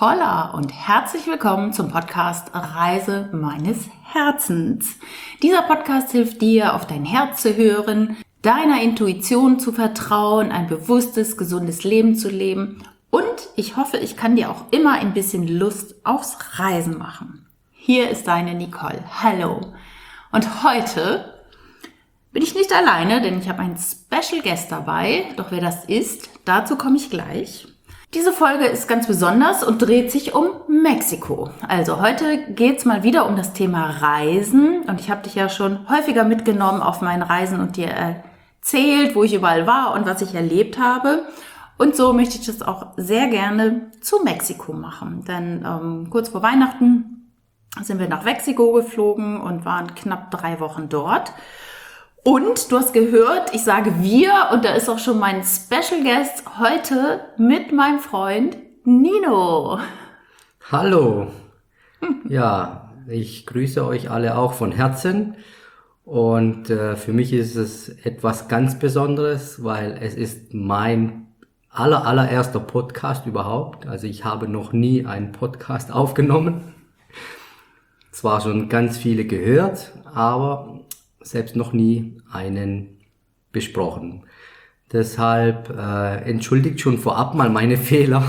Holla und herzlich willkommen zum Podcast Reise meines Herzens. Dieser Podcast hilft dir, auf dein Herz zu hören, deiner Intuition zu vertrauen, ein bewusstes, gesundes Leben zu leben und ich hoffe, ich kann dir auch immer ein bisschen Lust aufs Reisen machen. Hier ist deine Nicole. Hallo. Und heute bin ich nicht alleine, denn ich habe einen Special Guest dabei. Doch wer das ist, dazu komme ich gleich. Diese Folge ist ganz besonders und dreht sich um Mexiko. Also heute geht's mal wieder um das Thema Reisen. Und ich habe dich ja schon häufiger mitgenommen auf meinen Reisen und dir erzählt, wo ich überall war und was ich erlebt habe. Und so möchte ich das auch sehr gerne zu Mexiko machen. Denn kurz vor Weihnachten sind wir nach Mexiko geflogen und waren knapp 3 Wochen dort. Und du hast gehört, ich sage wir, und da ist auch schon mein Special Guest heute mit meinem Freund Nino. Hallo. Ja, ich grüße euch alle auch von Herzen. Und für mich ist es etwas ganz Besonderes, weil es ist mein allererster Podcast überhaupt. Also ich habe noch nie einen Podcast aufgenommen. Zwar schon ganz viele gehört, aber selbst noch nie einen besprochen. Deshalb entschuldigt schon vorab mal meine Fehler.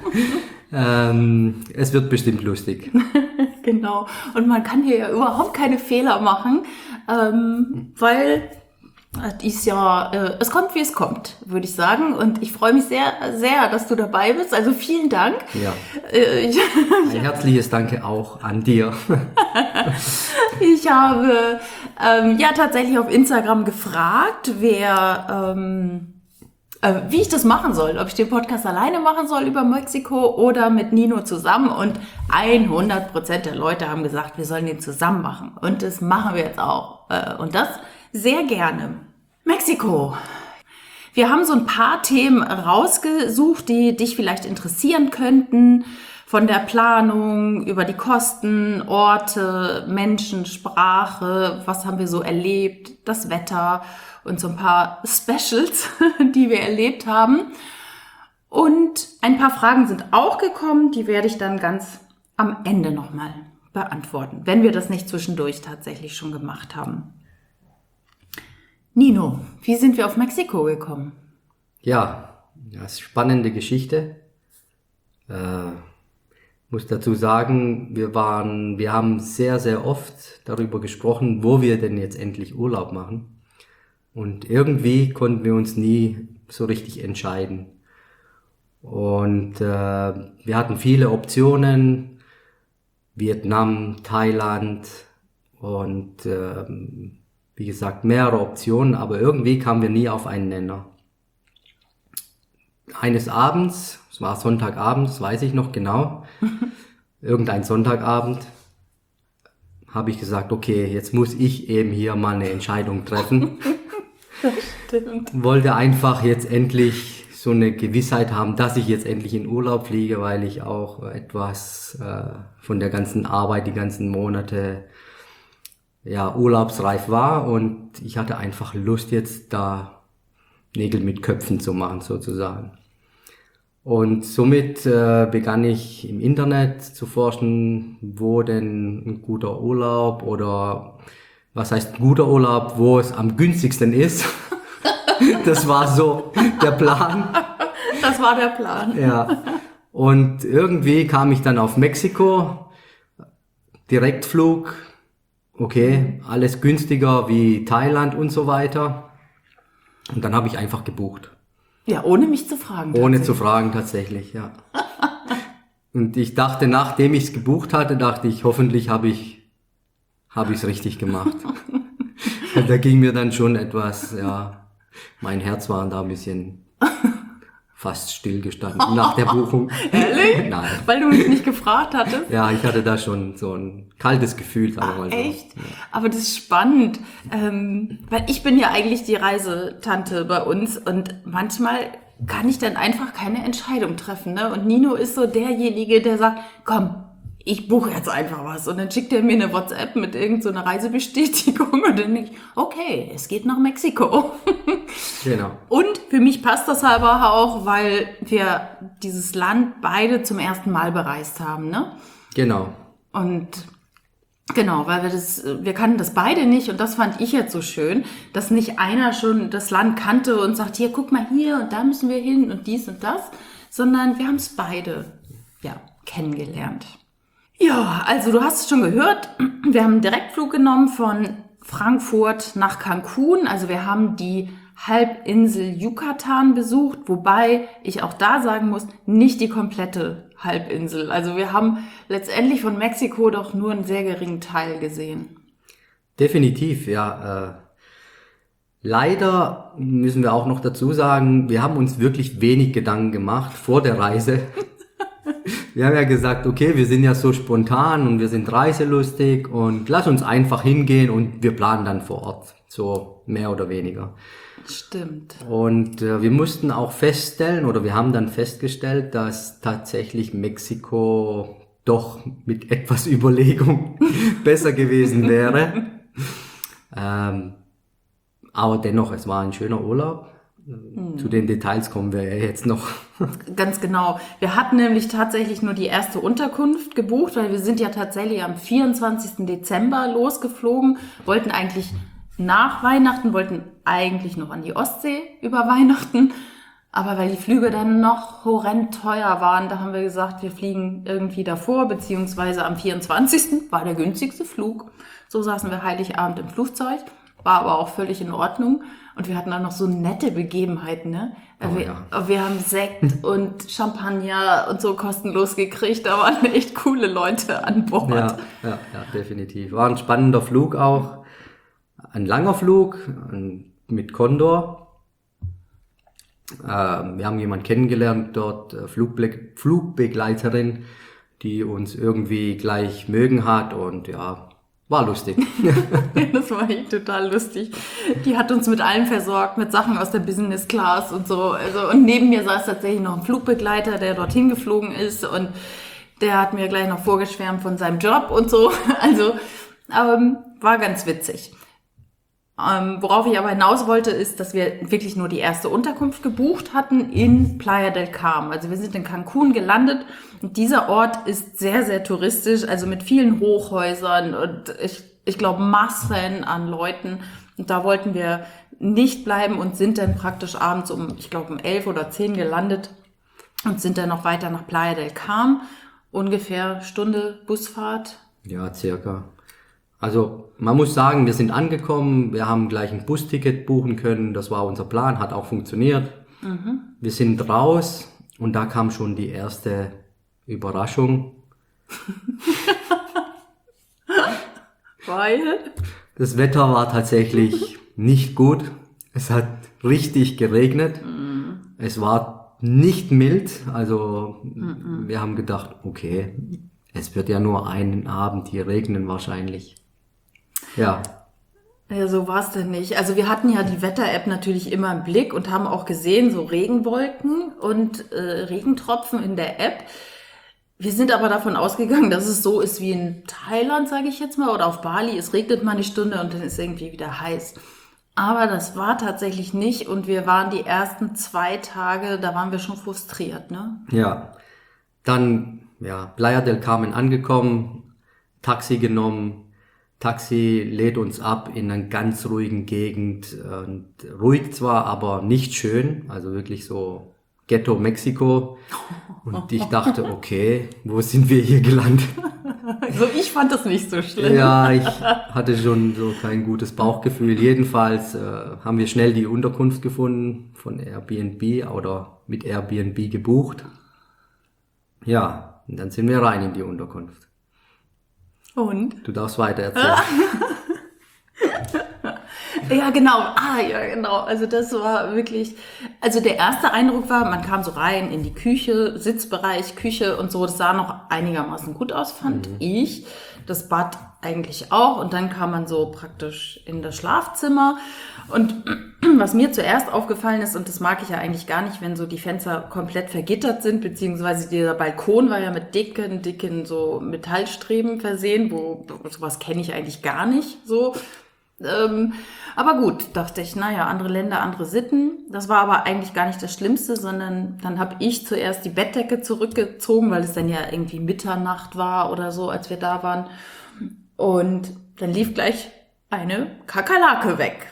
Es wird bestimmt lustig. Genau. Und man kann hier ja überhaupt keine Fehler machen, weil ist ja, es kommt, wie es kommt, würde ich sagen. Und ich freue mich sehr, sehr, dass du dabei bist. Also vielen Dank. Ja. Ein herzliches Danke auch an dir. Ich habe ja tatsächlich auf Instagram gefragt, wie ich das machen soll. Ob ich den Podcast alleine machen soll über Mexiko oder mit Nino zusammen. Und 100% der Leute haben gesagt, wir sollen den zusammen machen. Und das machen wir jetzt auch. Und das sehr gerne. Mexiko. Wir haben so ein paar Themen rausgesucht, die dich vielleicht interessieren könnten. Von der Planung über die Kosten, Orte, Menschen, Sprache, was haben wir so erlebt, das Wetter und so ein paar Specials, die wir erlebt haben. Und ein paar Fragen sind auch gekommen, die werde ich dann ganz am Ende nochmal beantworten, wenn wir das nicht zwischendurch tatsächlich schon gemacht haben. Nino, wie sind wir auf Mexiko gekommen? Ja, das ist eine spannende Geschichte. Muss dazu sagen, wir haben sehr, sehr oft darüber gesprochen, wo wir denn jetzt endlich Urlaub machen. Und irgendwie konnten wir uns nie so richtig entscheiden. Und wir hatten viele Optionen, Vietnam, Thailand und wie gesagt, mehrere Optionen, aber irgendwie kamen wir nie auf einen Nenner. Eines Abends, es war Sonntagabend, das weiß ich noch genau, irgendein Sonntagabend, habe ich gesagt, okay, jetzt muss ich eben hier mal eine Entscheidung treffen. Das stimmt. Wollte einfach jetzt endlich so eine Gewissheit haben, dass ich jetzt endlich in Urlaub fliege, weil ich auch etwas von der ganzen Arbeit, die ganzen Monate, ja, urlaubsreif war und ich hatte einfach Lust, jetzt da Nägel mit Köpfen zu machen, sozusagen. Und somit begann ich im Internet zu forschen, wo denn ein guter Urlaub oder was heißt ein guter Urlaub, wo es am günstigsten ist. Das war so der Plan. Das war der Plan. Ja. Und irgendwie kam ich dann auf Mexiko, Direktflug, okay, alles günstiger wie Thailand und so weiter. Und dann habe ich einfach gebucht. Ja, ohne mich zu fragen. Ohne zu fragen, tatsächlich, ja. Und ich dachte, nachdem ich es gebucht hatte, hoffentlich habe ich es richtig gemacht. Da ging mir dann schon etwas, ja, mein Herz war da ein bisschen fast stillgestanden nach der Buchung. Ehrlich? Nein. Weil du mich nicht gefragt hattest? Ja, ich hatte da schon so ein kaltes Gefühl, sagen wir mal so. Echt? Ja. Aber das ist spannend, weil ich bin ja eigentlich die Reisetante bei uns und manchmal kann ich dann einfach keine Entscheidung treffen, ne? Und Nino ist so derjenige, der sagt, komm, ich buche jetzt einfach was. Und dann schickt er mir eine WhatsApp mit irgend so einer Reisebestätigung und dann denke ich, okay, es geht nach Mexiko. Genau. Und für mich passt das aber auch, weil wir dieses Land beide zum ersten Mal bereist haben, ne? Genau. Und genau, weil wir kannten das beide nicht und das fand ich jetzt so schön, dass nicht einer schon das Land kannte und sagt, hier, guck mal hier und da müssen wir hin und dies und das, sondern wir haben es beide, kennengelernt. Ja, also du hast es schon gehört, wir haben einen Direktflug genommen von Frankfurt nach Cancun, also wir haben die Halbinsel Yucatan besucht, wobei ich auch da sagen muss, nicht die komplette Halbinsel. Also wir haben letztendlich von Mexiko doch nur einen sehr geringen Teil gesehen. Definitiv, ja. Leider müssen wir auch noch dazu sagen, wir haben uns wirklich wenig Gedanken gemacht vor der Reise. Wir haben ja gesagt, okay, wir sind ja so spontan und wir sind reiselustig und lass uns einfach hingehen und wir planen dann vor Ort, so mehr oder weniger. Stimmt. Und wir mussten auch feststellen, oder wir haben dann festgestellt, dass tatsächlich Mexiko doch mit etwas Überlegung besser gewesen wäre. Aber dennoch, es war ein schöner Urlaub. Zu den Details kommen wir ja jetzt noch. Ganz genau. Wir hatten nämlich tatsächlich nur die erste Unterkunft gebucht, weil wir sind ja tatsächlich am 24. Dezember losgeflogen, wollten eigentlich nach Weihnachten, wollten eigentlich noch an die Ostsee über Weihnachten, aber weil die Flüge dann noch horrend teuer waren, da haben wir gesagt, wir fliegen irgendwie davor, beziehungsweise am 24. war der günstigste Flug. So saßen wir Heiligabend im Flugzeug, war aber auch völlig in Ordnung und wir hatten dann noch so nette Begebenheiten, ne? Wir haben Sekt und Champagner und so kostenlos gekriegt, da waren echt coole Leute an Bord. Ja, definitiv. War ein spannender Flug auch. Ein langer Flug mit Condor. Wir haben jemanden kennengelernt dort, Flugbegleiterin, die uns irgendwie gleich mögen hat und ja, war lustig. Das war echt total lustig. Die hat uns mit allem versorgt, mit Sachen aus der Business Class und so. Also, und neben mir saß tatsächlich noch ein Flugbegleiter, der dorthin geflogen ist und der hat mir gleich noch vorgeschwärmt von seinem Job und so. Also war ganz witzig. Worauf ich aber hinaus wollte, ist, dass wir wirklich nur die erste Unterkunft gebucht hatten in Playa del Carmen. Also wir sind in Cancun gelandet und dieser Ort ist sehr, sehr touristisch, also mit vielen Hochhäusern und ich glaube Massen an Leuten. Und da wollten wir nicht bleiben und sind dann praktisch abends um 11 oder 10 gelandet und sind dann noch weiter nach Playa del Carmen. Ungefähr Stunde Busfahrt. Ja, circa. Also man muss sagen, wir sind angekommen, wir haben gleich ein Busticket buchen können, das war unser Plan, hat auch funktioniert. Wir sind raus und da kam schon die erste Überraschung. Weil? Das Wetter war tatsächlich nicht gut, es hat richtig geregnet, es war nicht mild, also wir haben gedacht, okay, es wird ja nur einen Abend hier regnen wahrscheinlich. Ja. Ja, so war es denn nicht. Also wir hatten ja die Wetter-App natürlich immer im Blick und haben auch gesehen, so Regenwolken und Regentropfen in der App. Wir sind aber davon ausgegangen, dass es so ist wie in Thailand, sage ich jetzt mal, oder auf Bali. Es regnet mal eine Stunde und dann ist irgendwie wieder heiß. Aber das war tatsächlich nicht und wir waren die ersten 2 Tage, da waren wir schon frustriert, ne? Ja. Dann, Playa del Carmen angekommen, Taxi genommen. Taxi lädt uns ab in einer ganz ruhigen Gegend. Und ruhig zwar, aber nicht schön. Also wirklich so Ghetto Mexiko. Und ich dachte, okay, wo sind wir hier gelandet? Also ich fand das nicht so schlimm. Ja, ich hatte schon so kein gutes Bauchgefühl. Jedenfalls haben wir schnell die Unterkunft gefunden von Airbnb oder mit Airbnb gebucht. Ja, und dann sind wir rein in die Unterkunft. Und? Du darfst weiter erzählen. Ja, genau. Also das war wirklich, also der erste Eindruck war, man kam so rein in die Küche, Sitzbereich, Küche und so. Das sah noch einigermaßen gut aus, fand ich. Das Bad eigentlich auch. Und dann kam man so praktisch in das Schlafzimmer. Und was mir zuerst aufgefallen ist, und das mag ich ja eigentlich gar nicht, wenn so die Fenster komplett vergittert sind, beziehungsweise dieser Balkon war ja mit dicken so Metallstreben versehen, wo sowas kenne ich eigentlich gar nicht so. Aber gut, dachte ich, naja, andere Länder, andere Sitten. Das war aber eigentlich gar nicht das Schlimmste, sondern dann habe ich zuerst die Bettdecke zurückgezogen, weil es dann ja irgendwie Mitternacht war oder so, als wir da waren. Und dann lief gleich eine Kakerlake weg.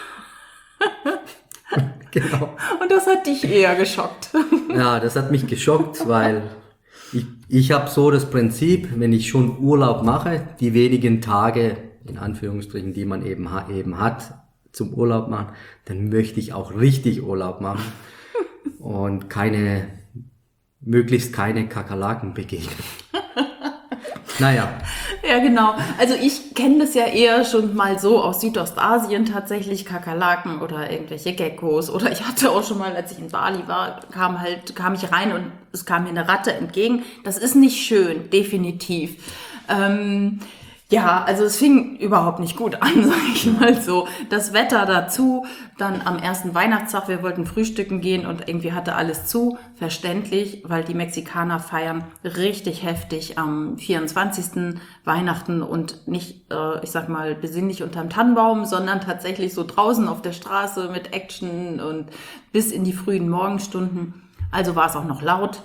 Genau. Und das hat dich eher geschockt. Ja, das hat mich geschockt, weil ich habe so das Prinzip, wenn ich schon Urlaub mache, die wenigen Tage, in Anführungsstrichen, die man eben hat, zum Urlaub machen, dann möchte ich auch richtig Urlaub machen und möglichst keine Kakerlaken begegnen. Naja. Ja, genau. Also ich kenne das ja eher schon mal so aus Südostasien tatsächlich, Kakerlaken oder irgendwelche Geckos. Oder ich hatte auch schon mal, als ich in Bali war, kam ich rein und es kam mir eine Ratte entgegen. Das ist nicht schön, definitiv. Ja, also es fing überhaupt nicht gut an, sag ich mal so. Das Wetter dazu, dann am ersten Weihnachtstag, wir wollten frühstücken gehen und irgendwie hatte alles zu, verständlich, weil die Mexikaner feiern richtig heftig am 24. Weihnachten und nicht, ich sag mal, besinnlich unterm Tannenbaum, sondern tatsächlich so draußen auf der Straße mit Action und bis in die frühen Morgenstunden. Also war es auch noch laut.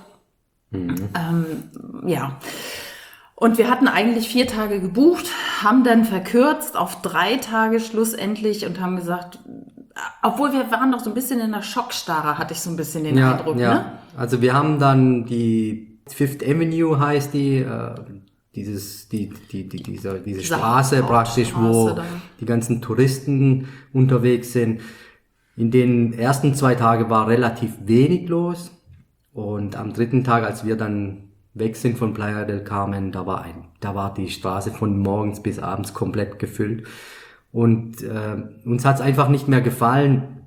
Ja. Und wir hatten eigentlich 4 Tage gebucht, haben dann verkürzt auf 3 Tage schlussendlich und haben gesagt, obwohl wir waren noch so ein bisschen in der Schockstarre, hatte ich so ein bisschen den Eindruck, ja. ne? Also wir haben dann die Fifth Avenue heißt diese Straße praktisch, wo die ganzen Touristen unterwegs sind. In den ersten 2 Tagen war relativ wenig los und am 3. Tag, als wir dann weg sind von Playa del Carmen, da war die Straße von morgens bis abends komplett gefüllt. Und uns hat's einfach nicht mehr gefallen,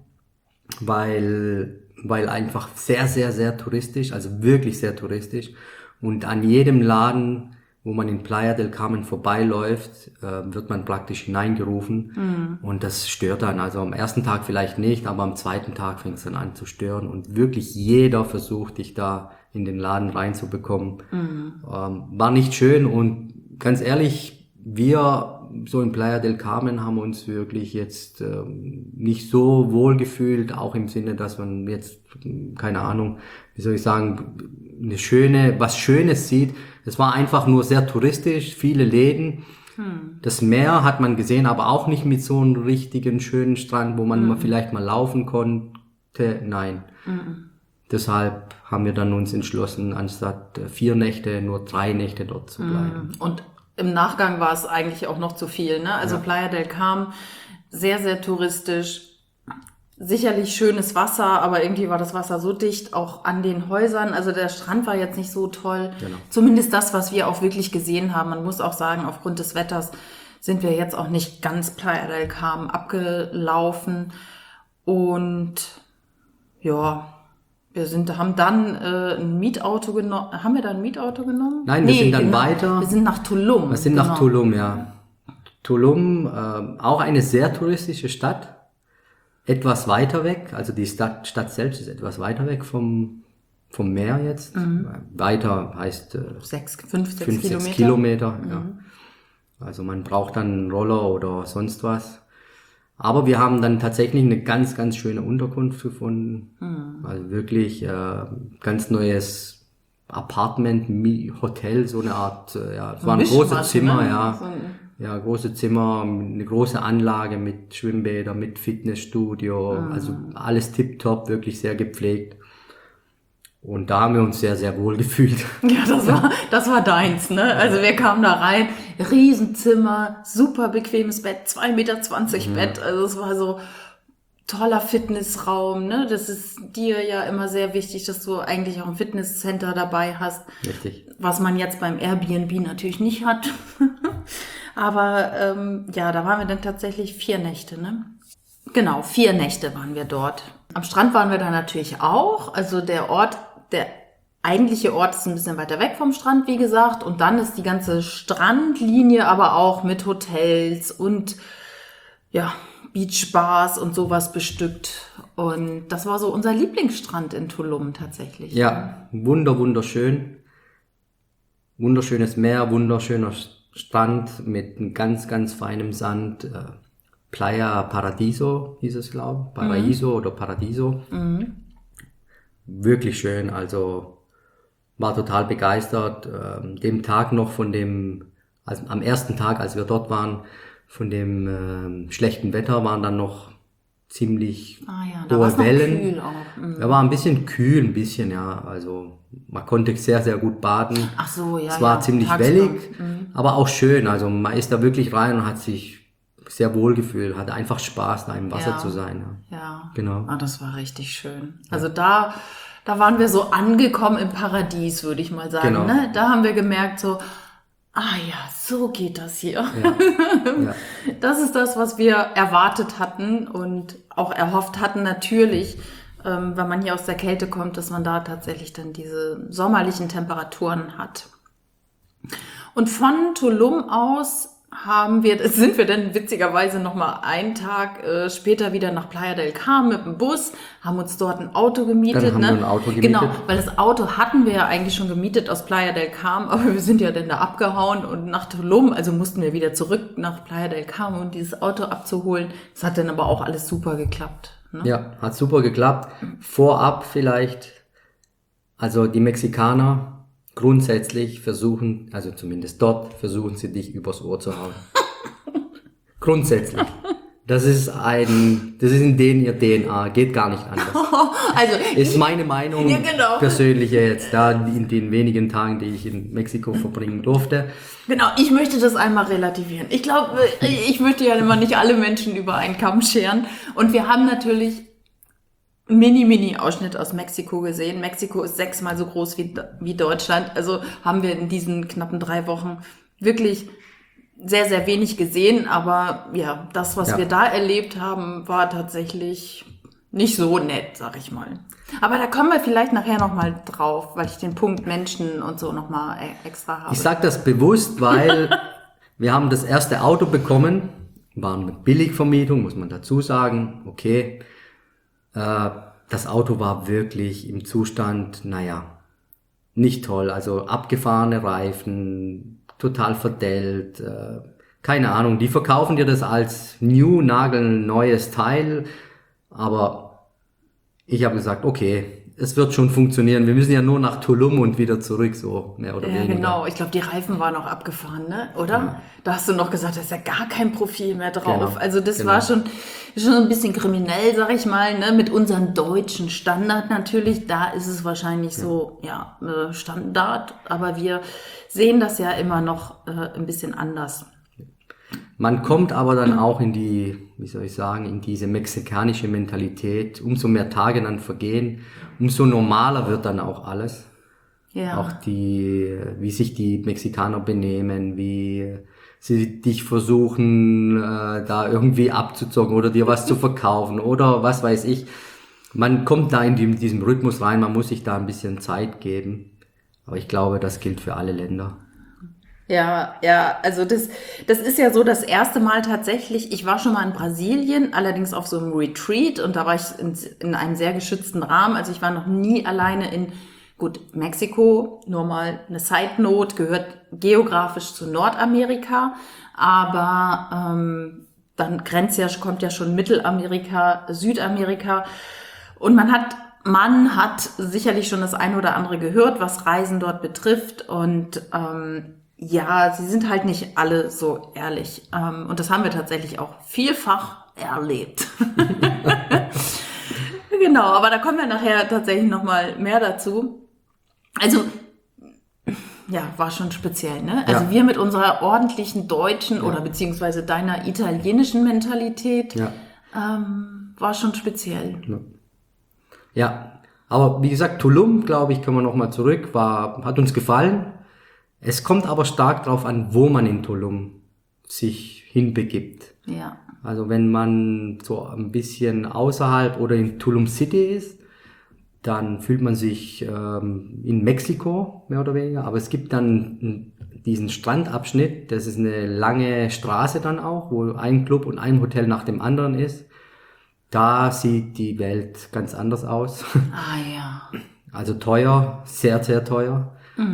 weil einfach sehr, sehr, sehr touristisch, also wirklich sehr touristisch. Und an jedem Laden, wo man in Playa del Carmen vorbeiläuft, wird man praktisch hineingerufen. Und das stört dann. Also am ersten Tag vielleicht nicht, aber am 2. Tag fängt es dann an zu stören. Und wirklich jeder versucht, dich da in den Laden reinzubekommen. War nicht schön und ganz ehrlich, wir so in Playa del Carmen haben uns wirklich jetzt nicht so wohl gefühlt, auch im Sinne, dass man jetzt, keine Ahnung, wie soll ich sagen, was Schönes sieht. Es war einfach nur sehr touristisch, viele Läden. Das Meer hat man gesehen, aber auch nicht mit so einem richtigen schönen Strand, wo man vielleicht mal laufen konnte. Nein. Deshalb haben wir dann uns entschlossen, anstatt 4 Nächte nur 3 Nächte dort zu bleiben. Und im Nachgang war es eigentlich auch noch zu viel, ne? Also Playa del Carmen, sehr, sehr touristisch, sicherlich schönes Wasser, aber irgendwie war das Wasser so dicht, auch an den Häusern. Also der Strand war jetzt nicht so toll. Genau. Zumindest das, was wir auch wirklich gesehen haben. Man muss auch sagen, aufgrund des Wetters sind wir jetzt auch nicht ganz Playa del Carmen abgelaufen. Und ja, haben dann ein Mietauto genommen. Haben wir da ein Mietauto genommen? Nein, wir sind dann weiter. Wir sind nach Tulum. Wir sind nach Tulum, ja. Tulum, auch eine sehr touristische Stadt. Etwas weiter weg, also die Stadt selbst ist etwas weiter weg vom Meer jetzt. Weiter heißt 5-6 Kilometer. Ja. Also man braucht dann einen Roller oder sonst was. Aber wir haben dann tatsächlich eine ganz, ganz schöne Unterkunft gefunden. Also wirklich ganz neues Apartment, Hotel, so eine Art, es war ein großes Zimmer, ne? Ja, große Zimmer, eine große Anlage mit Schwimmbäder, mit Fitnessstudio, also alles tipptopp, wirklich sehr gepflegt. Und da haben wir uns sehr, sehr wohl gefühlt. Ja, das war deins, ne? Also wir kamen da rein, Riesenzimmer, super bequemes Bett, 2,20 Meter Bett, also es war so toller Fitnessraum, ne? Das ist dir ja immer sehr wichtig, dass du eigentlich auch ein Fitnesscenter dabei hast. Richtig. Was man jetzt beim Airbnb natürlich nicht hat. Aber da waren wir dann tatsächlich 4 Nächte, ne? Genau, 4 Nächte waren wir dort. Am Strand waren wir dann natürlich auch. Also der Ort, der eigentliche Ort ist ein bisschen weiter weg vom Strand, wie gesagt. Und dann ist die ganze Strandlinie aber auch mit Hotels und ja, Beachbars und sowas bestückt. Und das war so unser Lieblingsstrand in Tulum tatsächlich. Ja, wunderschön. Wunderschönes Meer, wunderschöner Strand mit einem ganz feinem Sand. Playa Paradiso hieß es, glaube ich. Paraíso oder Paradiso. Wirklich schön, also war total begeistert. Dem Tag noch also am ersten Tag, als wir dort waren, von dem schlechten Wetter waren dann noch ziemlich hohe Wellen. Kühl auch. Ja, war ein bisschen kühl, ja. Also man konnte sehr gut baden. Ach so, ja. Es war ziemlich tagsüber. wellig, aber auch schön. Also man ist da wirklich rein und hat sich sehr wohl gefühlt, hatte einfach Spaß, da im Wasser zu sein. Ja, genau. Das war richtig schön. Also da waren wir so angekommen im Paradies, würde ich mal sagen. Genau. Ne? Da haben wir gemerkt so, so geht das hier. Ja. Das ist das, was wir erwartet hatten und auch erhofft hatten natürlich, wenn man hier aus der Kälte kommt, dass man da tatsächlich dann diese sommerlichen Temperaturen hat. Und von Tulum aus sind wir dann witzigerweise nochmal einen Tag später wieder nach Playa del Carmen mit dem Bus, haben uns dort ein Auto gemietet. Dann haben wir ein Auto gemietet. Genau, weil das Auto hatten wir ja eigentlich schon gemietet aus Playa del Carmen, aber wir sind ja dann da abgehauen und nach Tulum, also mussten wir wieder zurück nach Playa del Carmen, um dieses Auto abzuholen. Das hat dann aber auch alles super geklappt. Ne? Ja, hat super geklappt. Vorab vielleicht, also die Mexikaner grundsätzlich versuchen, also zumindest dort, versuchen sie dich übers Ohr zu hauen. Grundsätzlich. Das ist in denen ihr DNA, geht gar nicht anders. Also ist meine Meinung, ja, genau. persönliche jetzt, da in den wenigen Tagen, die ich in Mexiko verbringen durfte. Genau, ich möchte das einmal relativieren. Ich glaube, ich möchte ja immer nicht alle Menschen über einen Kamm scheren. Und wir haben natürlich Mini-Ausschnitt aus Mexiko gesehen. Mexiko ist 6-mal so groß wie Deutschland. Also haben wir in diesen knappen 3 Wochen wirklich sehr wenig gesehen. Aber ja, das, was wir da erlebt haben, war tatsächlich nicht so nett, sag ich mal. Aber da kommen wir vielleicht nachher nochmal drauf, weil ich den Punkt Menschen und so nochmal extra habe. Ich sage das bewusst, weil wir haben das erste Auto bekommen. War eine Billigvermietung, muss man dazu sagen. Okay. Das Auto war wirklich im Zustand, nicht toll. Also abgefahrene Reifen, total verdellt, keine Ahnung. Die verkaufen dir das als nagelneues Teil, aber ich habe gesagt, okay, es wird schon funktionieren. Wir müssen ja nur nach Tulum und wieder zurück, so mehr oder weniger. Ja, genau. Ich glaube, die Reifen waren noch abgefahren, ne? Oder? Ja. Da hast du noch gesagt, da ist ja gar kein Profil mehr drauf. Genau. Also das war schon ein bisschen kriminell, sag ich mal, ne? Mit unserem deutschen Standard natürlich. Da ist es wahrscheinlich so, Standard. Aber wir sehen das ja immer noch ein bisschen anders. Man kommt aber dann auch in in diese mexikanische Mentalität. Umso mehr Tage dann vergehen, umso normaler wird dann auch alles. Ja. Auch wie sich die Mexikaner benehmen, wie sie dich versuchen, da irgendwie abzuzocken oder dir was zu verkaufen oder was weiß ich. Man kommt da in diesem Rhythmus rein, man muss sich da ein bisschen Zeit geben. Aber ich glaube, das gilt für alle Länder. Ja, also das ist ja so das erste Mal tatsächlich, ich war schon mal in Brasilien, allerdings auf so einem Retreat und da war ich in einem sehr geschützten Rahmen, also ich war noch nie alleine in Mexiko, nur mal eine Side Note, gehört geografisch zu Nordamerika, aber dann kommt ja schon Mittelamerika, Südamerika und man hat sicherlich schon das eine oder andere gehört, was Reisen dort betrifft und sie sind halt nicht alle so ehrlich. Und das haben wir tatsächlich auch vielfach erlebt. Genau, aber da kommen wir nachher tatsächlich nochmal mehr dazu. Also, war schon speziell, ne? Also wir mit unserer ordentlichen deutschen oder beziehungsweise deiner italienischen Mentalität war schon speziell. Ja, aber wie gesagt, Tulum, glaube ich, können wir nochmal zurück, hat uns gefallen. Es kommt aber stark darauf an, wo man in Tulum sich hinbegibt. Ja. Also wenn man so ein bisschen außerhalb oder in Tulum City ist, dann fühlt man sich in Mexiko, mehr oder weniger. Aber es gibt dann diesen Strandabschnitt, das ist eine lange Straße dann auch, wo ein Club und ein Hotel nach dem anderen ist. Da sieht die Welt ganz anders aus. Ah ja. Also teuer, sehr, sehr teuer.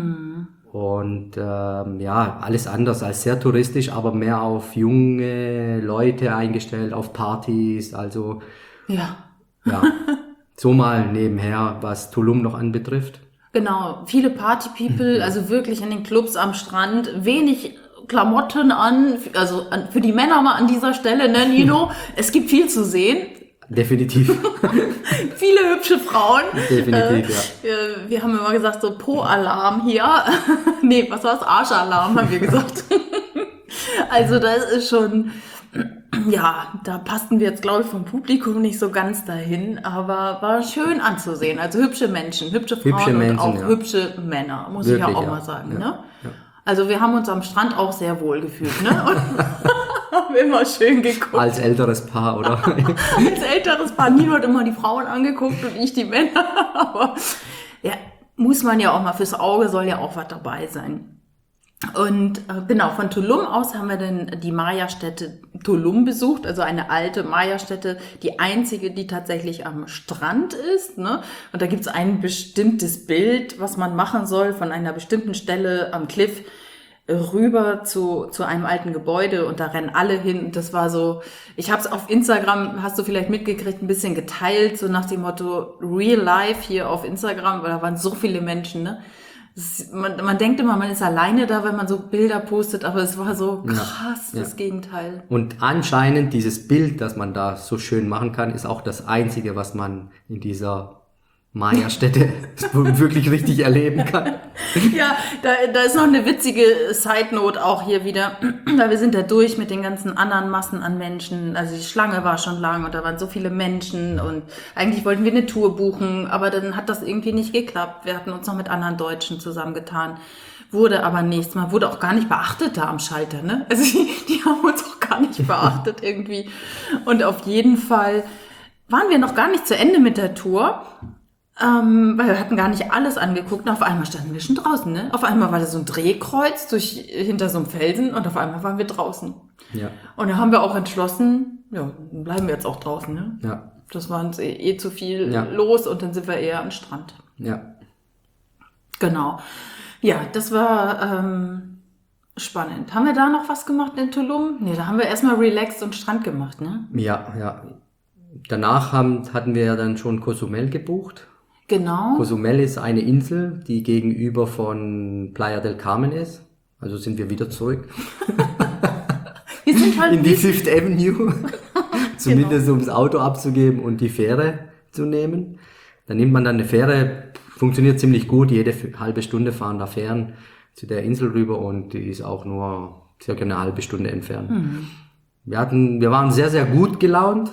Und ja, alles anders als sehr touristisch, aber mehr auf junge Leute eingestellt, auf Partys, also Ja. ja, so mal nebenher, was Tulum noch anbetrifft. Genau, viele Party-People, also wirklich in den Clubs am Strand, wenig Klamotten an, also für die Männer mal an dieser Stelle, ne Nino? Es gibt viel zu sehen. Definitiv. Viele hübsche Frauen. Definitiv, ja. Wir haben immer gesagt, so Po-Alarm hier. Nee, was war's? Arschalarm, haben wir gesagt. Also das ist schon, ja, da passten wir jetzt, glaube ich, vom Publikum nicht so ganz dahin, aber war schön anzusehen. Also hübsche Menschen, hübsche Frauen und auch ja. hübsche Männer, muss Wirklich, ich ja auch ja. mal sagen. Ja. Ne? Ja. Also wir haben uns am Strand auch sehr wohl gefühlt, ne? Und haben immer schön geguckt. Als älteres Paar, oder? Als älteres Paar. Nino hat immer die Frauen angeguckt und ich die Männer. Aber ja, muss man ja auch mal, fürs Auge soll ja auch was dabei sein. Und genau, von Tulum aus haben wir dann die Maya-Stätte Tulum besucht, also eine alte Maya-Stätte, die einzige, die tatsächlich am Strand ist, ne? Und da gibt's ein bestimmtes Bild, was man machen soll, von einer bestimmten Stelle am Cliff rüber zu einem alten Gebäude, und da rennen alle hin. Und das war so, ich habe es auf Instagram, hast du vielleicht mitgekriegt, ein bisschen geteilt, so nach dem Motto Real Life hier auf Instagram, weil da waren so viele Menschen, ne? Man denkt immer, man ist alleine da, wenn man so Bilder postet, aber es war so krass, Ja. das Gegenteil. Und anscheinend dieses Bild, das man da so schön machen kann, ist auch das Einzige, was man in dieser Maya-Stätte wirklich richtig erleben kann. Ja, da ist noch eine witzige Side-Note auch hier wieder, weil wir sind da durch mit den ganzen anderen Massen an Menschen, also die Schlange war schon lang und da waren so viele Menschen und eigentlich wollten wir eine Tour buchen, aber dann hat das irgendwie nicht geklappt. Wir hatten uns noch mit anderen Deutschen zusammengetan, wurde aber nichts, man wurde auch gar nicht beachtet da am Schalter, ne? Also die haben uns auch gar nicht beachtet irgendwie, und auf jeden Fall waren wir noch gar nicht zu Ende mit der Tour. Weil wir hatten gar nicht alles angeguckt und auf einmal standen wir schon draußen, ne? Auf einmal war da so ein Drehkreuz hinter so einem Felsen und auf einmal waren wir draußen. Ja. Und da haben wir auch entschlossen, ja, dann bleiben wir jetzt auch draußen, ne? Ja. Das war uns eh zu viel Ja. los und dann sind wir eher am Strand. Ja. Genau. Ja, das war spannend. Haben wir da noch was gemacht in Tulum? Nee, da haben wir erstmal relaxed und Strand gemacht, ne? Ja, ja. Danach hatten wir ja dann schon Cozumel gebucht. Genau. Cozumel ist eine Insel, die gegenüber von Playa del Carmen ist. Also sind wir wieder zurück Wir sind halt in die Fifth Avenue. Zumindest um das Auto abzugeben und die Fähre zu nehmen. Dann nimmt man dann eine Fähre, funktioniert ziemlich gut. Jede halbe Stunde fahren da Fähren zu der Insel rüber und die ist auch nur circa eine halbe Stunde entfernt. Wir waren sehr, sehr gut gelaunt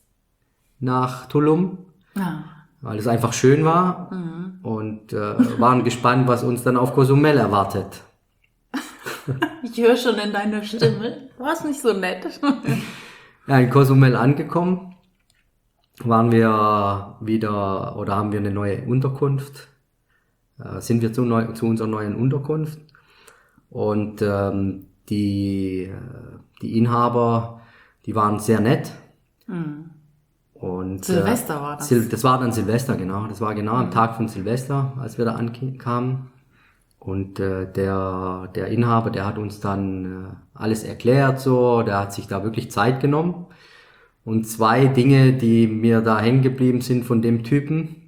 nach Tulum. Ja. Weil es einfach schön war und waren gespannt, was uns dann auf Cozumel erwartet. Ich höre schon in deiner Stimme. Du warst nicht so nett. Ja, in Cozumel angekommen, waren wir wieder, oder haben wir eine neue Unterkunft, sind wir zu unserer neuen Unterkunft, und die Inhaber, die waren sehr nett. Und Silvester war das. Das war dann Silvester, genau. Das war genau am Tag von Silvester, als wir da ankamen. Und der Inhaber, der hat uns dann alles erklärt, so. Der hat sich da wirklich Zeit genommen. Und 2 Dinge, die mir da hängen geblieben sind von dem Typen.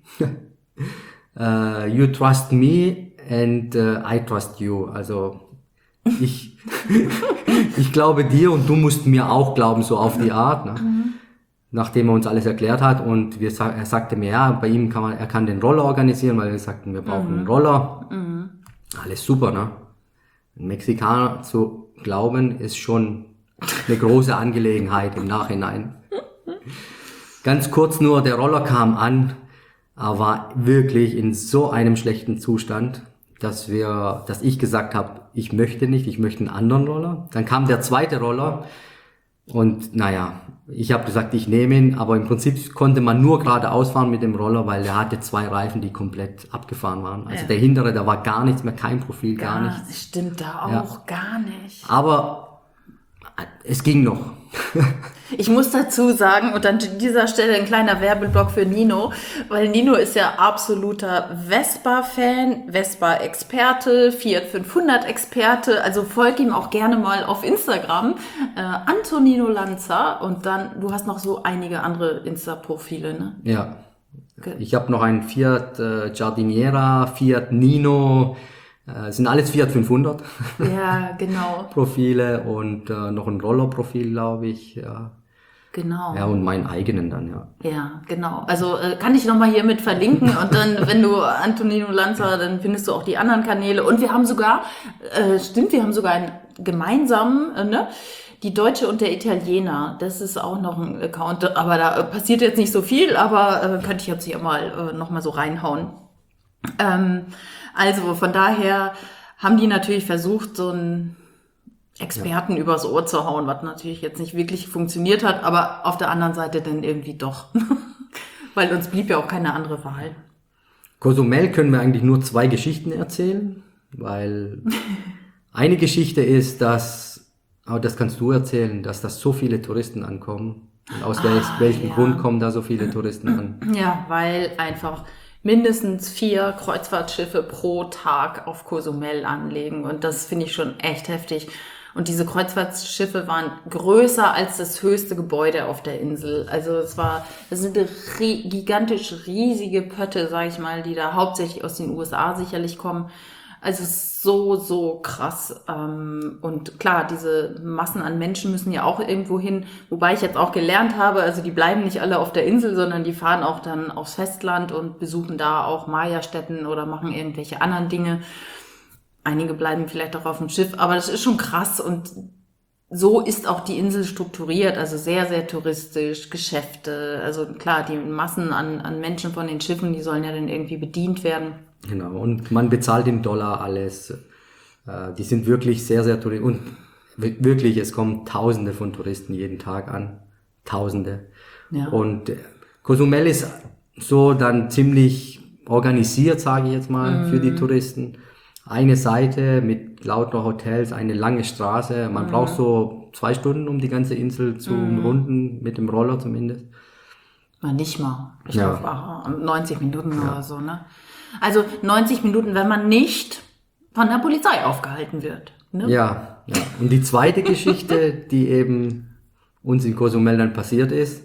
You trust me and I trust you. Also ich glaube dir und du musst mir auch glauben, so auf die Art, ne? Nachdem er uns alles erklärt hat, und er sagte mir, ja, bei ihm er kann den Roller organisieren, weil wir sagten, wir brauchen einen Roller. Alles super, ne? Ein Mexikaner zu glauben, ist schon eine große Angelegenheit im Nachhinein. Ganz kurz nur, der Roller kam an, er war wirklich in so einem schlechten Zustand, dass ich gesagt habe, ich möchte einen anderen Roller. Dann kam der zweite Roller. Und naja, ich habe gesagt, ich nehme ihn, aber im Prinzip konnte man nur geradeaus fahren mit dem Roller, weil der hatte 2 Reifen, die komplett abgefahren waren. Also der hintere, da war gar nichts mehr, kein Profil, gar nichts. Stimmt da auch gar nicht. Aber es ging noch. Ich muss dazu sagen, und an dieser Stelle ein kleiner Werbeblock für Nino, weil Nino ist ja absoluter Vespa-Fan, Vespa-Experte, Fiat 500-Experte, also folg ihm auch gerne mal auf Instagram, Antonino Lanza, und dann, du hast noch so einige andere Insta-Profile, ne? Ja. Ich habe noch einen Fiat Giardiniera, Fiat Nino, sind alles Fiat 500. Ja, genau. Profile und noch ein Rollerprofil, glaube ich. Ja. Genau. Ja, und meinen eigenen dann, ja. Ja, genau. Also kann ich nochmal hier mit verlinken und dann, wenn du Antonino Lanza, dann findest du auch die anderen Kanäle. Und wir haben sogar, wir haben sogar einen gemeinsamen, ne? Die Deutsche und der Italiener, das ist auch noch ein Account, aber da passiert jetzt nicht so viel, aber könnte ich jetzt hier mal nochmal so reinhauen. Also von daher haben die natürlich versucht, so einen Experten übers Ohr zu hauen, was natürlich jetzt nicht wirklich funktioniert hat, aber auf der anderen Seite dann irgendwie doch. Weil uns blieb ja auch keine andere Wahl. Cozumel können wir eigentlich nur 2 Geschichten erzählen, weil eine Geschichte ist, aber das kannst du erzählen, dass da so viele Touristen ankommen. Und aus welchem Grund kommen da so viele Touristen an? Ja, weil einfach mindestens 4 Kreuzfahrtschiffe pro Tag auf Cozumel anlegen. Und das finde ich schon echt heftig. Und diese Kreuzfahrtschiffe waren größer als das höchste Gebäude auf der Insel. Also das sind gigantisch riesige Pötte, sage ich mal, die da hauptsächlich aus den USA sicherlich kommen. Also es ist so krass. Und klar, diese Massen an Menschen müssen ja auch irgendwo hin. Wobei ich jetzt auch gelernt habe, also die bleiben nicht alle auf der Insel, sondern die fahren auch dann aufs Festland und besuchen da auch Maya-Stätten oder machen irgendwelche anderen Dinge. Einige bleiben vielleicht auch auf dem Schiff, aber das ist schon krass und so ist auch die Insel strukturiert, also sehr, sehr touristisch, Geschäfte, also klar, die Massen an Menschen von den Schiffen, die sollen ja dann irgendwie bedient werden. Genau, und man bezahlt in Dollar alles. Die sind wirklich sehr, sehr touristisch und wirklich, es kommen Tausende von Touristen jeden Tag an. Tausende. Ja. Und Cozumel ist so dann ziemlich organisiert, sage ich jetzt mal, für die Touristen. Eine Seite mit lauter Hotels, eine lange Straße. Man braucht so 2 Stunden, um die ganze Insel zu umrunden, mit dem Roller zumindest. Na, nicht mal. Ich glaube, 90 Minuten oder so, ne? Also 90 Minuten, wenn man nicht von der Polizei aufgehalten wird. Ne? Ja. Und die zweite Geschichte, die eben uns in Cozumel dann passiert ist,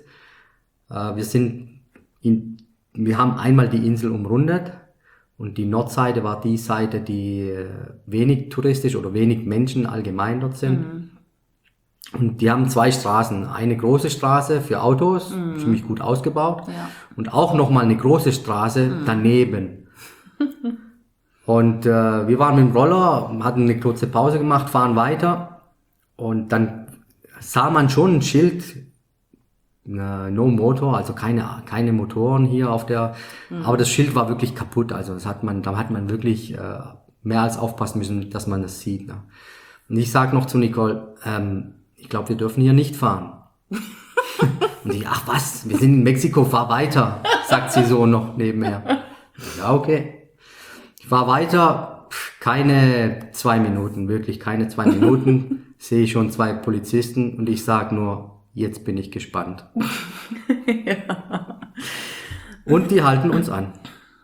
wir haben einmal die Insel umrundet. Und die Nordseite war die Seite, die wenig touristisch oder wenig Menschen allgemein dort sind. Und die haben 2 Straßen. Eine große Straße für Autos, ziemlich gut ausgebaut. Ja. Und auch nochmal eine große Straße daneben. Und wir waren mit dem Roller, hatten eine kurze Pause gemacht, fahren weiter. Und dann sah man schon ein Schild, No Motor, also keine Motoren hier auf der, aber das Schild war wirklich kaputt, also da hat man wirklich mehr als aufpassen müssen, dass man das sieht. Ne? Und ich sag noch zu Nicole, ich glaube, wir dürfen hier nicht fahren. Und ich, ach was, wir sind in Mexiko, fahr weiter, sagt sie so noch nebenher. Ja, okay. Ich fahr weiter, keine 2 Minuten, wirklich keine 2 Minuten, sehe ich schon 2 Polizisten und ich sag nur, jetzt bin ich gespannt. Ja. Und die halten uns an.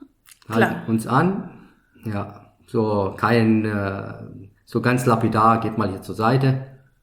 Ja, so so ganz lapidar, geht mal hier zur Seite.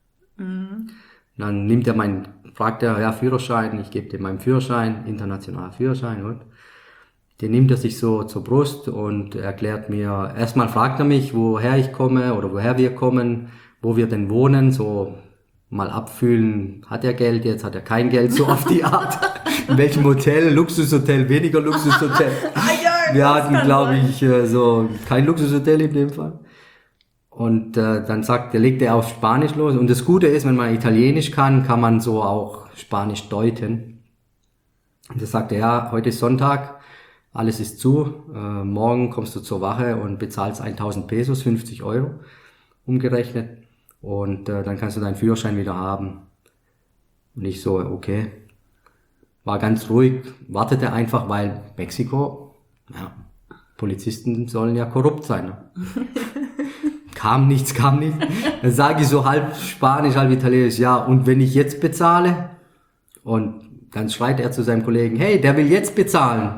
Dann fragt er, ja, Führerschein, ich gebe dem meinen Führerschein, internationaler Führerschein, und den nimmt er sich so zur Brust und erklärt mir, erstmal fragt er mich, woher ich komme oder woher wir kommen, wo wir denn wohnen, so mal abfühlen, hat er Geld jetzt, hat er kein Geld, so auf die Art. In welchem Hotel, Luxushotel, weniger Luxushotel. Wir hatten, glaube ich, so kein Luxushotel in dem Fall. Und dann legt er auf Spanisch los. Und das Gute ist, wenn man Italienisch kann man so auch Spanisch deuten. Und er sagte, ja, heute ist Sonntag, alles ist zu, morgen kommst du zur Wache und bezahlst 1000 Pesos, 50 € umgerechnet. Und dann kannst du deinen Führerschein wieder haben. Und ich so, okay. War ganz ruhig, wartete einfach, weil Mexiko, ja, Polizisten sollen ja korrupt sein. Ne? Kam nichts. Dann sage ich so halb Spanisch, halb Italienisch, ja, und wenn ich jetzt bezahle? Und dann schreit er zu seinem Kollegen, hey, der will jetzt bezahlen.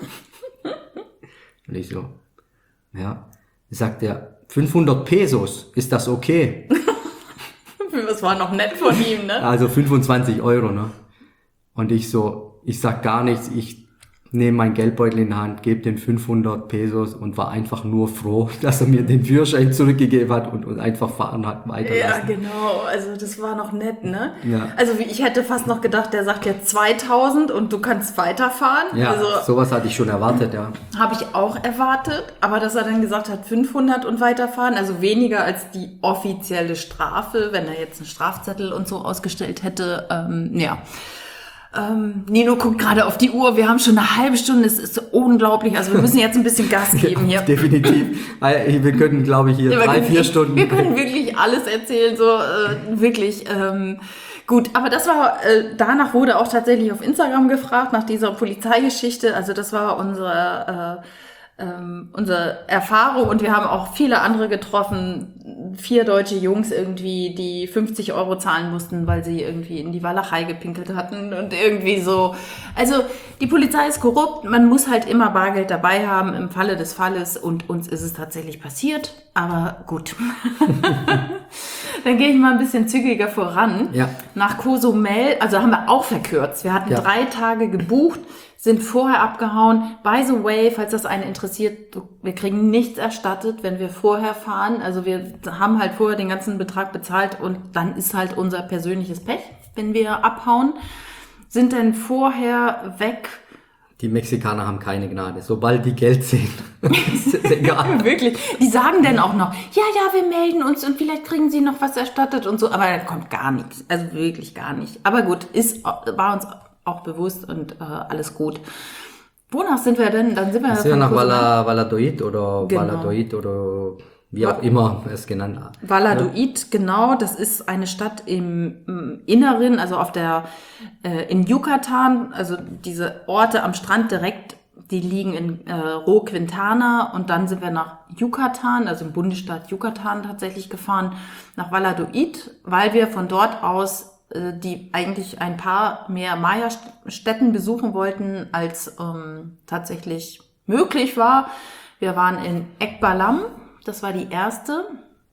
Und ich so, ja. Sagt er, 500 Pesos, ist das okay? Das war noch nett von ihm, ne? Also 25 Euro, ne? Und ich sag gar nichts, ich nehme mein Geldbeutel in die Hand, gebe den 500 Pesos und war einfach nur froh, dass er mir den Führerschein zurückgegeben hat und einfach fahren hat, weiterlassen. Ja, genau, also das war noch nett, ne? Ja. Also ich hätte fast noch gedacht, der sagt jetzt 2000 und du kannst weiterfahren. Ja, also, sowas hatte ich schon erwartet, ja. habe ich auch erwartet, aber dass er dann gesagt hat 500 und weiterfahren, also weniger als die offizielle Strafe, wenn er jetzt einen Strafzettel und so ausgestellt hätte, ja. Nino guckt gerade auf die Uhr, wir haben schon eine halbe Stunde, es ist unglaublich, also wir müssen jetzt ein bisschen Gas geben hier. Definitiv. Wir können, glaube ich, hier 3-4 Stunden. Wir können wirklich alles erzählen, so wirklich gut. Aber das war, danach wurde auch tatsächlich auf Instagram gefragt, nach dieser Polizeigeschichte, also das war unsere Erfahrung und wir haben auch viele andere getroffen, 4 deutsche Jungs irgendwie, die 50 Euro zahlen mussten, weil sie irgendwie in die Walachei gepinkelt hatten und irgendwie so. Also die Polizei ist korrupt, man muss halt immer Bargeld dabei haben im Falle des Falles und uns ist es tatsächlich passiert, aber gut. Dann gehe ich mal ein bisschen zügiger voran. Ja. Nach Cozumel, also haben wir auch verkürzt. Wir hatten 3 Tage gebucht, sind vorher abgehauen. By the way, falls das einen interessiert, wir kriegen nichts erstattet, wenn wir vorher fahren. Also wir haben halt vorher den ganzen Betrag bezahlt und dann ist halt unser persönliches Pech, wenn wir abhauen. Sind dann vorher weg. Die Mexikaner haben keine Gnade. Sobald die Geld sehen, ist es egal. Wirklich. Die sagen dann auch noch, ja, wir melden uns und vielleicht kriegen sie noch was erstattet und so. Aber da kommt gar nichts. Also wirklich gar nicht. Aber gut, war uns auch bewusst und alles gut. Wonach sind wir denn? Dann sind wir nach Valladolid oder genau. Valladolid oder wie auch immer es genannt hat. Valladolid, genau. Das ist eine Stadt im Inneren, also in Yucatan. Also diese Orte am Strand direkt, die liegen in Ro Quintana. Und dann sind wir nach Yucatan, also im Bundesstaat Yucatan tatsächlich gefahren, nach Valladolid, weil wir von dort aus die eigentlich ein paar mehr Maya-Stätten besuchen wollten, als tatsächlich möglich war. Wir waren in Ekbalam, das war die erste.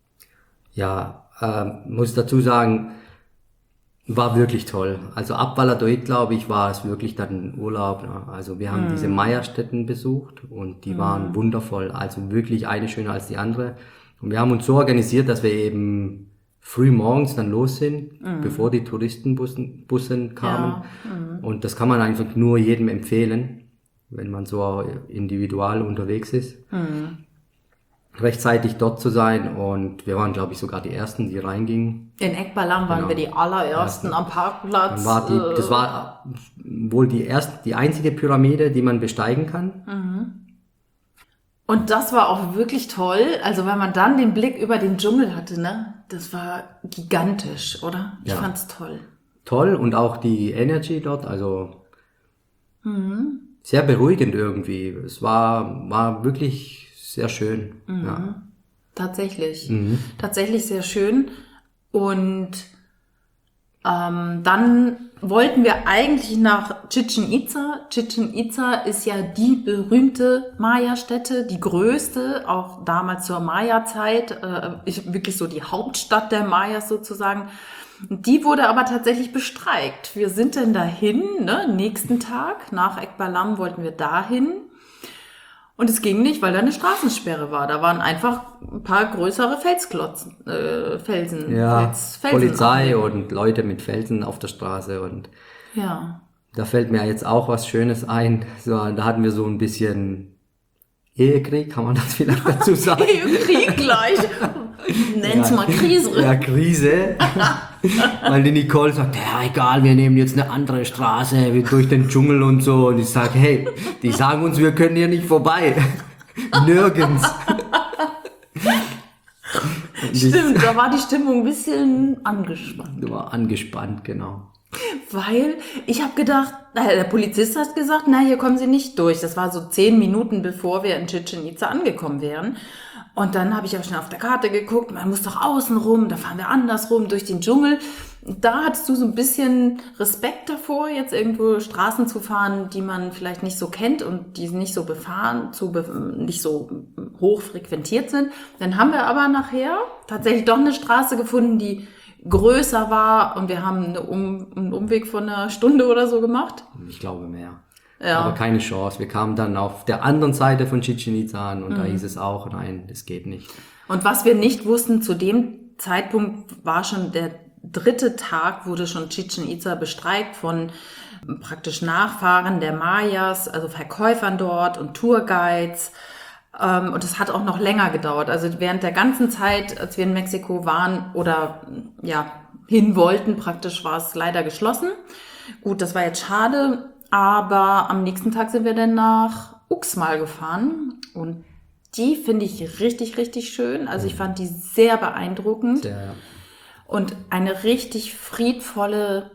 Ja, muss dazu sagen, war wirklich toll. Also ab Valladolid, glaube ich, war es wirklich dann ein Urlaub. Ne? Also wir haben diese Maya-Stätten besucht und die waren wundervoll. Also wirklich eine schöner als die andere. Und wir haben uns so organisiert, dass wir eben früh morgens dann los sind, bevor die Touristenbussen kamen. Ja. Und das kann man einfach nur jedem empfehlen, wenn man so individual unterwegs ist. Rechtzeitig dort zu sein und wir waren, glaube ich, sogar die Ersten, die reingingen. In Ekbalam waren wir die allerersten am Parkplatz. Das war wohl die einzige Pyramide, die man besteigen kann. Und das war auch wirklich toll. Also wenn man dann den Blick über den Dschungel hatte, ne, das war gigantisch, oder? Ich fand's toll. Toll und auch die Energy dort, also sehr beruhigend irgendwie. Es war wirklich sehr schön. Ja. Tatsächlich. Tatsächlich sehr schön. Und dann wollten wir eigentlich nach Chichen Itza. Chichen Itza ist ja die berühmte Maya-Stätte, die größte, auch damals zur Maya-Zeit, wirklich so die Hauptstadt der Mayas sozusagen. Die wurde aber tatsächlich bestreikt. Wir sind dann dahin, ne, nächsten Tag, nach Ekbalam wollten wir dahin. Und es ging nicht, weil da eine Straßensperre war. Da waren einfach ein paar größere Felsen. Ja, Felsen Polizei und Leute mit Felsen auf der Straße. Und ja. Da fällt mir jetzt auch was Schönes ein. So, da hatten wir so ein bisschen Ehekrieg, kann man das vielleicht dazu sagen? Ehekrieg gleich. Nenn's mal Krise. Ja, Krise. Weil die Nicole sagt, ja egal, wir nehmen jetzt eine andere Straße durch den Dschungel und so. Und ich sage, hey, die sagen uns, wir können hier nicht vorbei. Nirgends. Stimmt, da war die Stimmung ein bisschen angespannt. War angespannt, genau. Weil ich habe gedacht, der Polizist hat gesagt, na, hier kommen Sie nicht durch. Das war so 10 Minuten, bevor wir in Chichén Itzá angekommen wären. Und dann habe ich auch schnell auf der Karte geguckt, man muss doch außen rum, da fahren wir andersrum durch den Dschungel. Da hattest du so ein bisschen Respekt davor, jetzt irgendwo Straßen zu fahren, die man vielleicht nicht so kennt und die nicht so nicht so hoch frequentiert sind. Dann haben wir aber nachher tatsächlich doch eine Straße gefunden, die größer war und wir haben einen Umweg von einer Stunde oder so gemacht. Ich glaube mehr. Ja. Aber keine Chance. Wir kamen dann auf der anderen Seite von Chichén Itzá an und da hieß es auch, nein, das geht nicht. Und was wir nicht wussten, zu dem Zeitpunkt war schon der 3. Tag, wurde schon Chichén Itzá bestreikt von praktisch Nachfahren der Mayas, also Verkäufern dort und Tourguides. Und es hat auch noch länger gedauert. Also während der ganzen Zeit, als wir in Mexiko waren oder ja hin wollten, praktisch war es leider geschlossen. Gut, das war jetzt schade, aber am nächsten Tag sind wir dann nach Uxmal gefahren und die finde ich richtig, richtig schön. Also ich fand die sehr beeindruckend. Sehr, ja. Und eine richtig friedvolle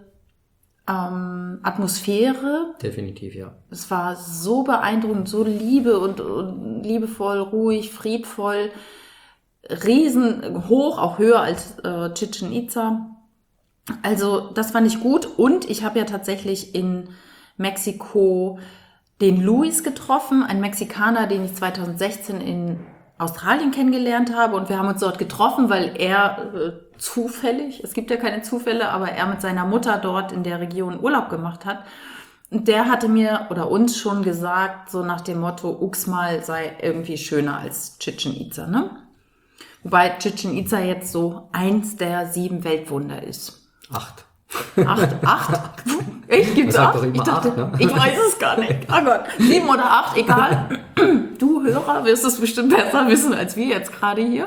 Atmosphäre. Definitiv, ja. Es war so beeindruckend, so und liebevoll, ruhig, friedvoll, riesenhoch, auch höher als Chichén Itzá. Also das fand ich gut und ich habe ja tatsächlich in Mexiko den Luis getroffen, ein Mexikaner, den ich 2016 in Australien kennengelernt habe und wir haben uns dort getroffen, weil er zufällig, es gibt ja keine Zufälle, aber er mit seiner Mutter dort in der Region Urlaub gemacht hat. Und der hatte mir oder uns schon gesagt, so nach dem Motto, Uxmal sei irgendwie schöner als Chichén Itzá, ne? Wobei Chichén Itzá jetzt so eins der 7 Weltwunder ist. 8. 8? Echt? Gibt's 8? Ich dachte, 8, ne? Ich weiß es gar nicht. Oh Gott, 7 oder 8, egal. Du Hörer wirst es bestimmt besser wissen als wir jetzt gerade hier.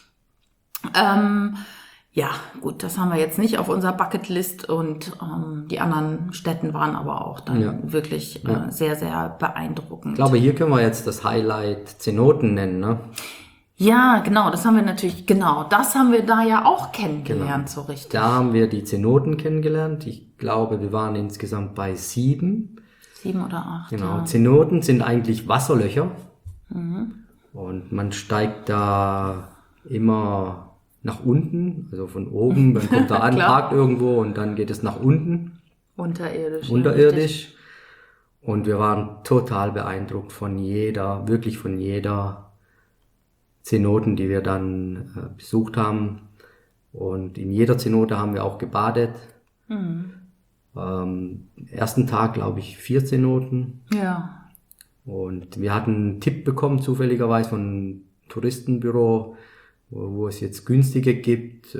Ja, gut, das haben wir jetzt nicht auf unserer Bucketlist und die anderen Städten waren aber auch dann wirklich sehr, sehr beeindruckend. Ich glaube, hier können wir jetzt das Highlight Zenoten nennen, ne? Ja, genau, das haben wir da ja auch kennengelernt, so richtig. Da haben wir die Zenoten kennengelernt. Ich glaube, wir waren insgesamt bei 7. 7 oder 8. Genau, ja. Zenoten sind eigentlich Wasserlöcher. Und man steigt da immer nach unten, also von oben, man kommt da an, parkt irgendwo und dann geht es nach unten. Unterirdisch. Unterirdisch. Und wir waren total beeindruckt von jeder Zenoten, die wir dann besucht haben. Und in jeder Zenote haben wir auch gebadet. Ersten Tag, glaube ich, 4 Zenoten. Ja. Und wir hatten einen Tipp bekommen, zufälligerweise von einem Touristenbüro, wo es jetzt günstige gibt.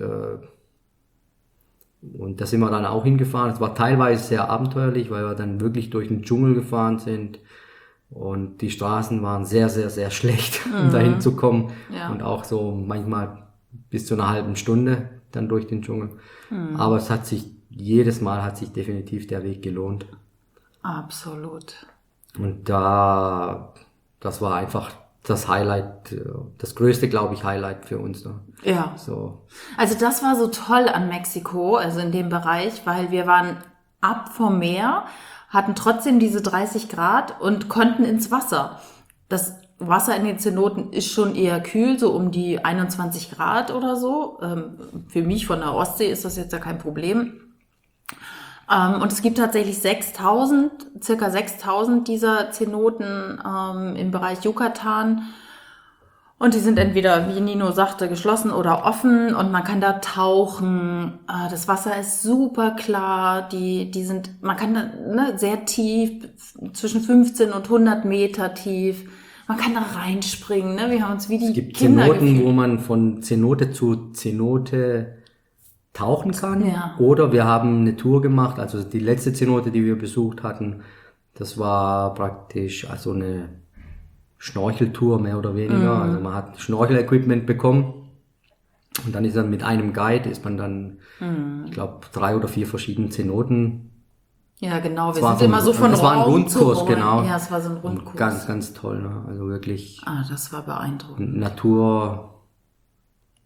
Und da sind wir dann auch hingefahren. Es war teilweise sehr abenteuerlich, weil wir dann wirklich durch den Dschungel gefahren sind. Und die Straßen waren sehr, sehr, sehr schlecht, um dahin zu kommen. Ja. Und auch so manchmal bis zu einer halben Stunde dann durch den Dschungel. Aber jedes Mal hat sich definitiv der Weg gelohnt. Absolut. Und das war einfach das Highlight, das größte, glaube ich, Highlight für uns. Ne? Ja. So. Also das war so toll an Mexiko, also in dem Bereich, weil wir waren ab vom Meer, hatten trotzdem diese 30 Grad und konnten ins Wasser. Das Wasser in den Zenoten ist schon eher kühl, so um die 21 Grad oder so. Für mich von der Ostsee ist das jetzt ja kein Problem. Und es gibt tatsächlich circa 6.000 dieser Zenoten im Bereich Yucatan. Und die sind entweder, wie Nino sagte, geschlossen oder offen und man kann da tauchen. Das Wasser ist super klar. Man kann da sehr tief, zwischen 15 und 100 Meter tief. Man kann da reinspringen. Ne? Wir haben uns wie die Kinder Zenoten, gefühlt. wo man von Zenote zu Zenote tauchen kann. Ja. Oder wir haben eine Tour gemacht, also die letzte Zenote, die wir besucht hatten, das war praktisch also eine Schnorcheltour mehr oder weniger. Also man hat Schnorchel-Equipment bekommen und dann ist dann mit einem Guide, ich glaube 3 oder 4 verschiedene Zenoten. Ja, genau. Wir sind immer so von Das war ein Raum Rundkurs, zu Raum. genau. Ja, es war so ein Rundkurs. Ganz, ganz toll, ne? Also wirklich Das war beeindruckend. Natur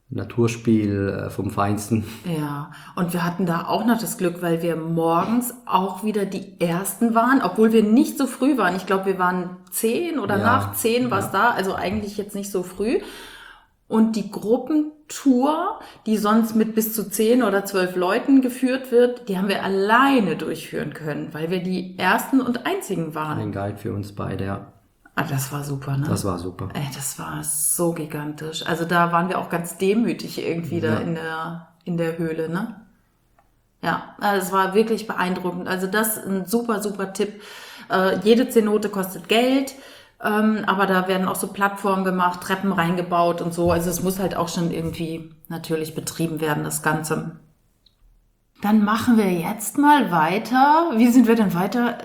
Naturspiel vom Feinsten. Ja, und wir hatten da auch noch das Glück, weil wir morgens auch wieder die Ersten waren, obwohl wir nicht so früh waren. Ich glaube, wir waren 10 oder nach 10 war es da, also eigentlich jetzt nicht so früh. Und die Gruppentour, die sonst mit bis zu 10 oder 12 Leuten geführt wird, die haben wir alleine durchführen können, weil wir die Ersten und Einzigen waren. Ein Guide für uns beide, ja. Ah, das war super, ne? Das war super. Ey, das war so gigantisch. Also da waren wir auch ganz demütig irgendwie da in der Höhle, ne? Ja, also es war wirklich beeindruckend. Also das ist ein super, super Tipp. Jede Zenote kostet Geld, aber da werden auch so Plattformen gemacht, Treppen reingebaut und so. Also es muss halt auch schon irgendwie natürlich betrieben werden, das Ganze. Dann machen wir jetzt mal weiter. Wie sind wir denn weiter?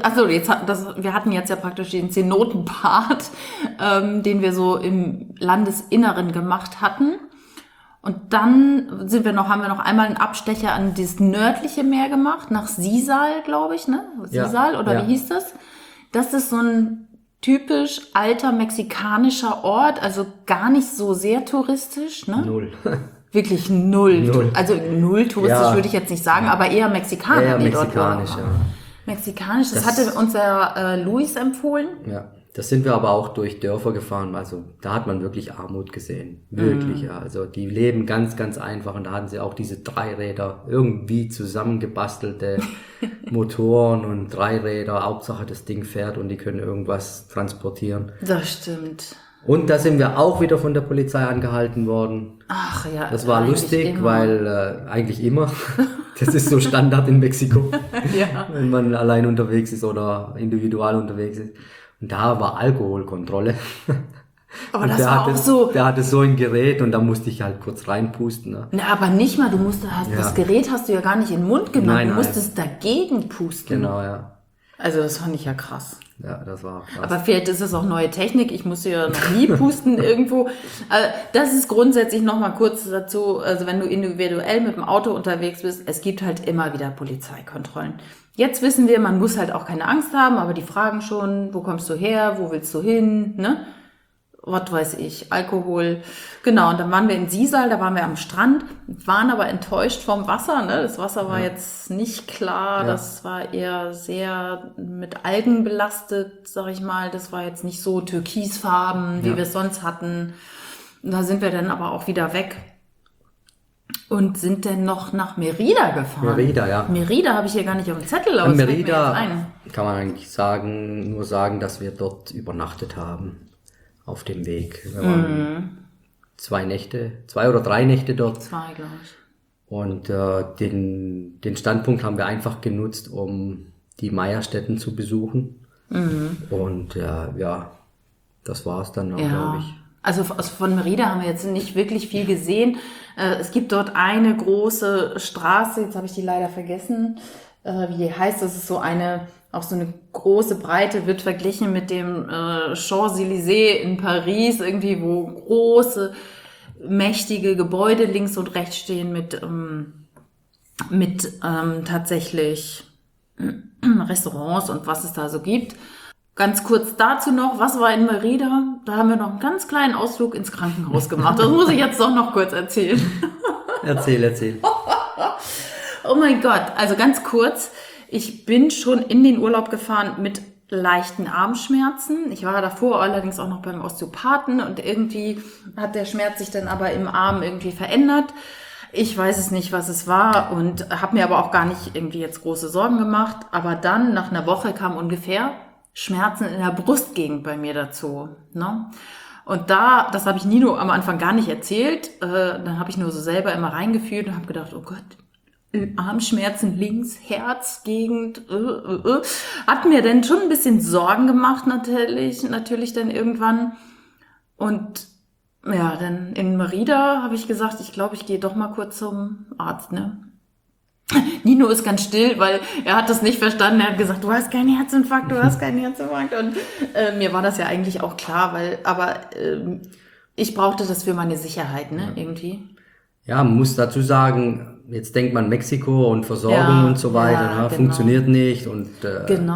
Wir hatten jetzt ja praktisch den Zenoten-Part, den wir so im Landesinneren gemacht hatten. Und dann haben wir noch einmal einen Abstecher an das nördliche Meer gemacht, nach Sisal, glaube ich, ne? Sisal, oder wie hieß das? Das ist so ein typisch alter mexikanischer Ort, also gar nicht so sehr touristisch, ne? Null. Wirklich null. Also null touristisch würde ich jetzt nicht sagen, aber eher Mexikaner, eher die mexikanisch, dort waren. Mexikanisch, das hatte unser Luis empfohlen. Ja, das sind wir aber auch durch Dörfer gefahren, also da hat man wirklich Armut gesehen, wirklich, ja. Also die leben ganz, ganz einfach und da hatten sie auch diese Dreiräder, irgendwie zusammengebastelte Motoren und Dreiräder, Hauptsache das Ding fährt und die können irgendwas transportieren. Das stimmt. Und da sind wir auch wieder von der Polizei angehalten worden. Ach ja. Das war lustig, weil eigentlich immer. Das ist so Standard in Mexiko, wenn man allein unterwegs ist oder individual unterwegs ist. Und da war Alkoholkontrolle. Aber das war auch so. Der hatte so ein Gerät und da musste ich halt kurz reinpusten. Ne? Na, aber nicht mal, das Gerät hast du ja gar nicht in den Mund genommen. Nein, du musstest dagegen pusten. Genau, ja. Also das fand ich ja krass. Ja, das war krass. Aber vielleicht ist es auch neue Technik. Ich musste ja noch nie pusten irgendwo. Das ist grundsätzlich noch mal kurz dazu. Also wenn du individuell mit dem Auto unterwegs bist, es gibt halt immer wieder Polizeikontrollen. Jetzt wissen wir, man muss halt auch keine Angst haben, aber die fragen schon, wo kommst du her, wo willst du hin, ne? Was weiß ich, Alkohol. Genau, und dann waren wir in Sisal, da waren wir am Strand, waren aber enttäuscht vom Wasser, ne? Das Wasser war jetzt nicht klar, das war eher sehr mit Algen belastet, sag ich mal. Das war jetzt nicht so türkisfarben, wie wir es sonst hatten. Und da sind wir dann aber auch wieder weg und sind dann noch nach Merida gefahren. Merida habe ich hier gar nicht auf dem Zettel. An Merida kann man eigentlich nur sagen, dass wir dort übernachtet haben. Auf dem Weg. Wir waren 2 oder 3 Nächte dort. 2, glaube ich. Und den Standpunkt haben wir einfach genutzt, um die Meierstätten zu besuchen. Und das war's dann auch, glaube ich. Also von Merida haben wir jetzt nicht wirklich viel gesehen. Es gibt dort eine große Straße, jetzt habe ich die leider vergessen. Wie heißt das? Es ist so eine große Breite, wird verglichen mit dem Champs-Élysées in Paris, irgendwie, wo große, mächtige Gebäude links und rechts stehen mit tatsächlich Restaurants und was es da so gibt. Ganz kurz dazu noch, was war in Merida? Da haben wir noch einen ganz kleinen Ausflug ins Krankenhaus gemacht. Das muss ich jetzt doch noch kurz erzählen. Erzähl. Oh mein Gott, also ganz kurz. Ich bin schon in den Urlaub gefahren mit leichten Armschmerzen. Ich war davor allerdings auch noch beim Osteopathen und irgendwie hat der Schmerz sich dann aber im Arm irgendwie verändert. Ich weiß es nicht, was es war und habe mir aber auch gar nicht irgendwie jetzt große Sorgen gemacht. Aber dann, nach einer Woche, kam ungefähr Schmerzen in der Brustgegend bei mir dazu. Ne? Und das habe ich Nino am Anfang gar nicht erzählt. Dann habe ich nur so selber immer reingefühlt und habe gedacht, oh Gott, Armschmerzen links, Herzgegend, hat mir dann schon ein bisschen Sorgen gemacht natürlich dann irgendwann. Und ja, dann in Merida habe ich gesagt, ich glaube, ich gehe doch mal kurz zum Arzt, ne? Nino ist ganz still, weil er hat das nicht verstanden. Er hat gesagt, du hast keinen Herzinfarkt. Und mir war das ja eigentlich auch klar, aber ich brauchte das für meine Sicherheit, ne, irgendwie. Ja, man muss dazu sagen, jetzt denkt man Mexiko und Versorgung und so weiter, genau. Funktioniert nicht und genau.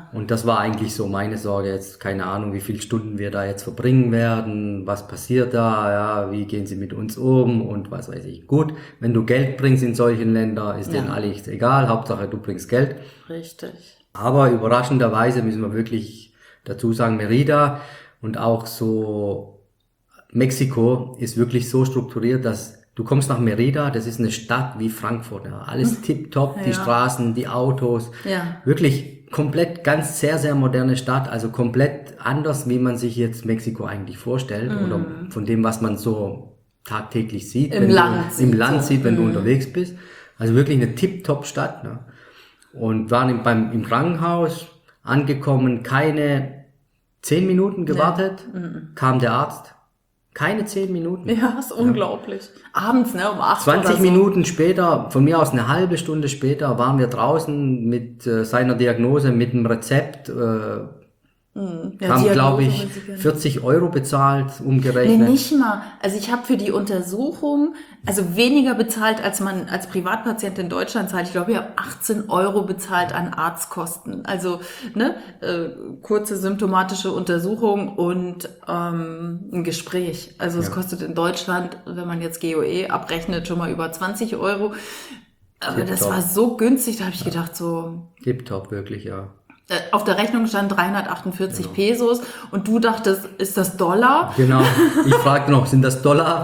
Und das war eigentlich so meine Sorge jetzt, keine Ahnung, wie viele Stunden wir da jetzt verbringen werden, was passiert da, ja, wie gehen sie mit uns um und was weiß ich. Gut, wenn du Geld bringst in solchen Ländern, ist denen alles egal, Hauptsache du bringst Geld. Richtig. Aber überraschenderweise müssen wir wirklich dazu sagen, Mérida und auch so Mexiko ist wirklich so strukturiert, dass du kommst nach Mérida, das ist eine Stadt wie Frankfurt, ja, alles tipptopp, die Straßen, die Autos, wirklich komplett ganz sehr, sehr moderne Stadt, also komplett anders, wie man sich jetzt Mexiko eigentlich vorstellt oder von dem, was man so tagtäglich sieht, Im Land sieht, wenn du unterwegs bist. Also wirklich eine tipptopp Stadt, ne? Und waren im Krankenhaus angekommen, keine 10 Minuten gewartet, kam der Arzt. Keine 10 Minuten. Ja, ist unglaublich. Abends, ne, um 8 20 oder so. Minuten später, von mir aus eine halbe Stunde später, waren wir draußen mit seiner Diagnose, mit dem Rezept, haben, glaube ich, 40 € bezahlt, umgerechnet. Nee, nicht mal. Also ich habe für die Untersuchung, also weniger bezahlt, als man als Privatpatient in Deutschland zahlt. Ich glaube, ich habe 18 € bezahlt an Arztkosten. Also ne, kurze symptomatische Untersuchung und ein Gespräch. Also es kostet in Deutschland, wenn man jetzt GOE abrechnet, schon mal über 20 €. Aber das war so günstig, da habe ich gedacht so... Tipptopp, wirklich, ja. Auf der Rechnung stand 348 Pesos und du dachtest, ist das Dollar? Genau. Ich fragte noch, sind das Dollar?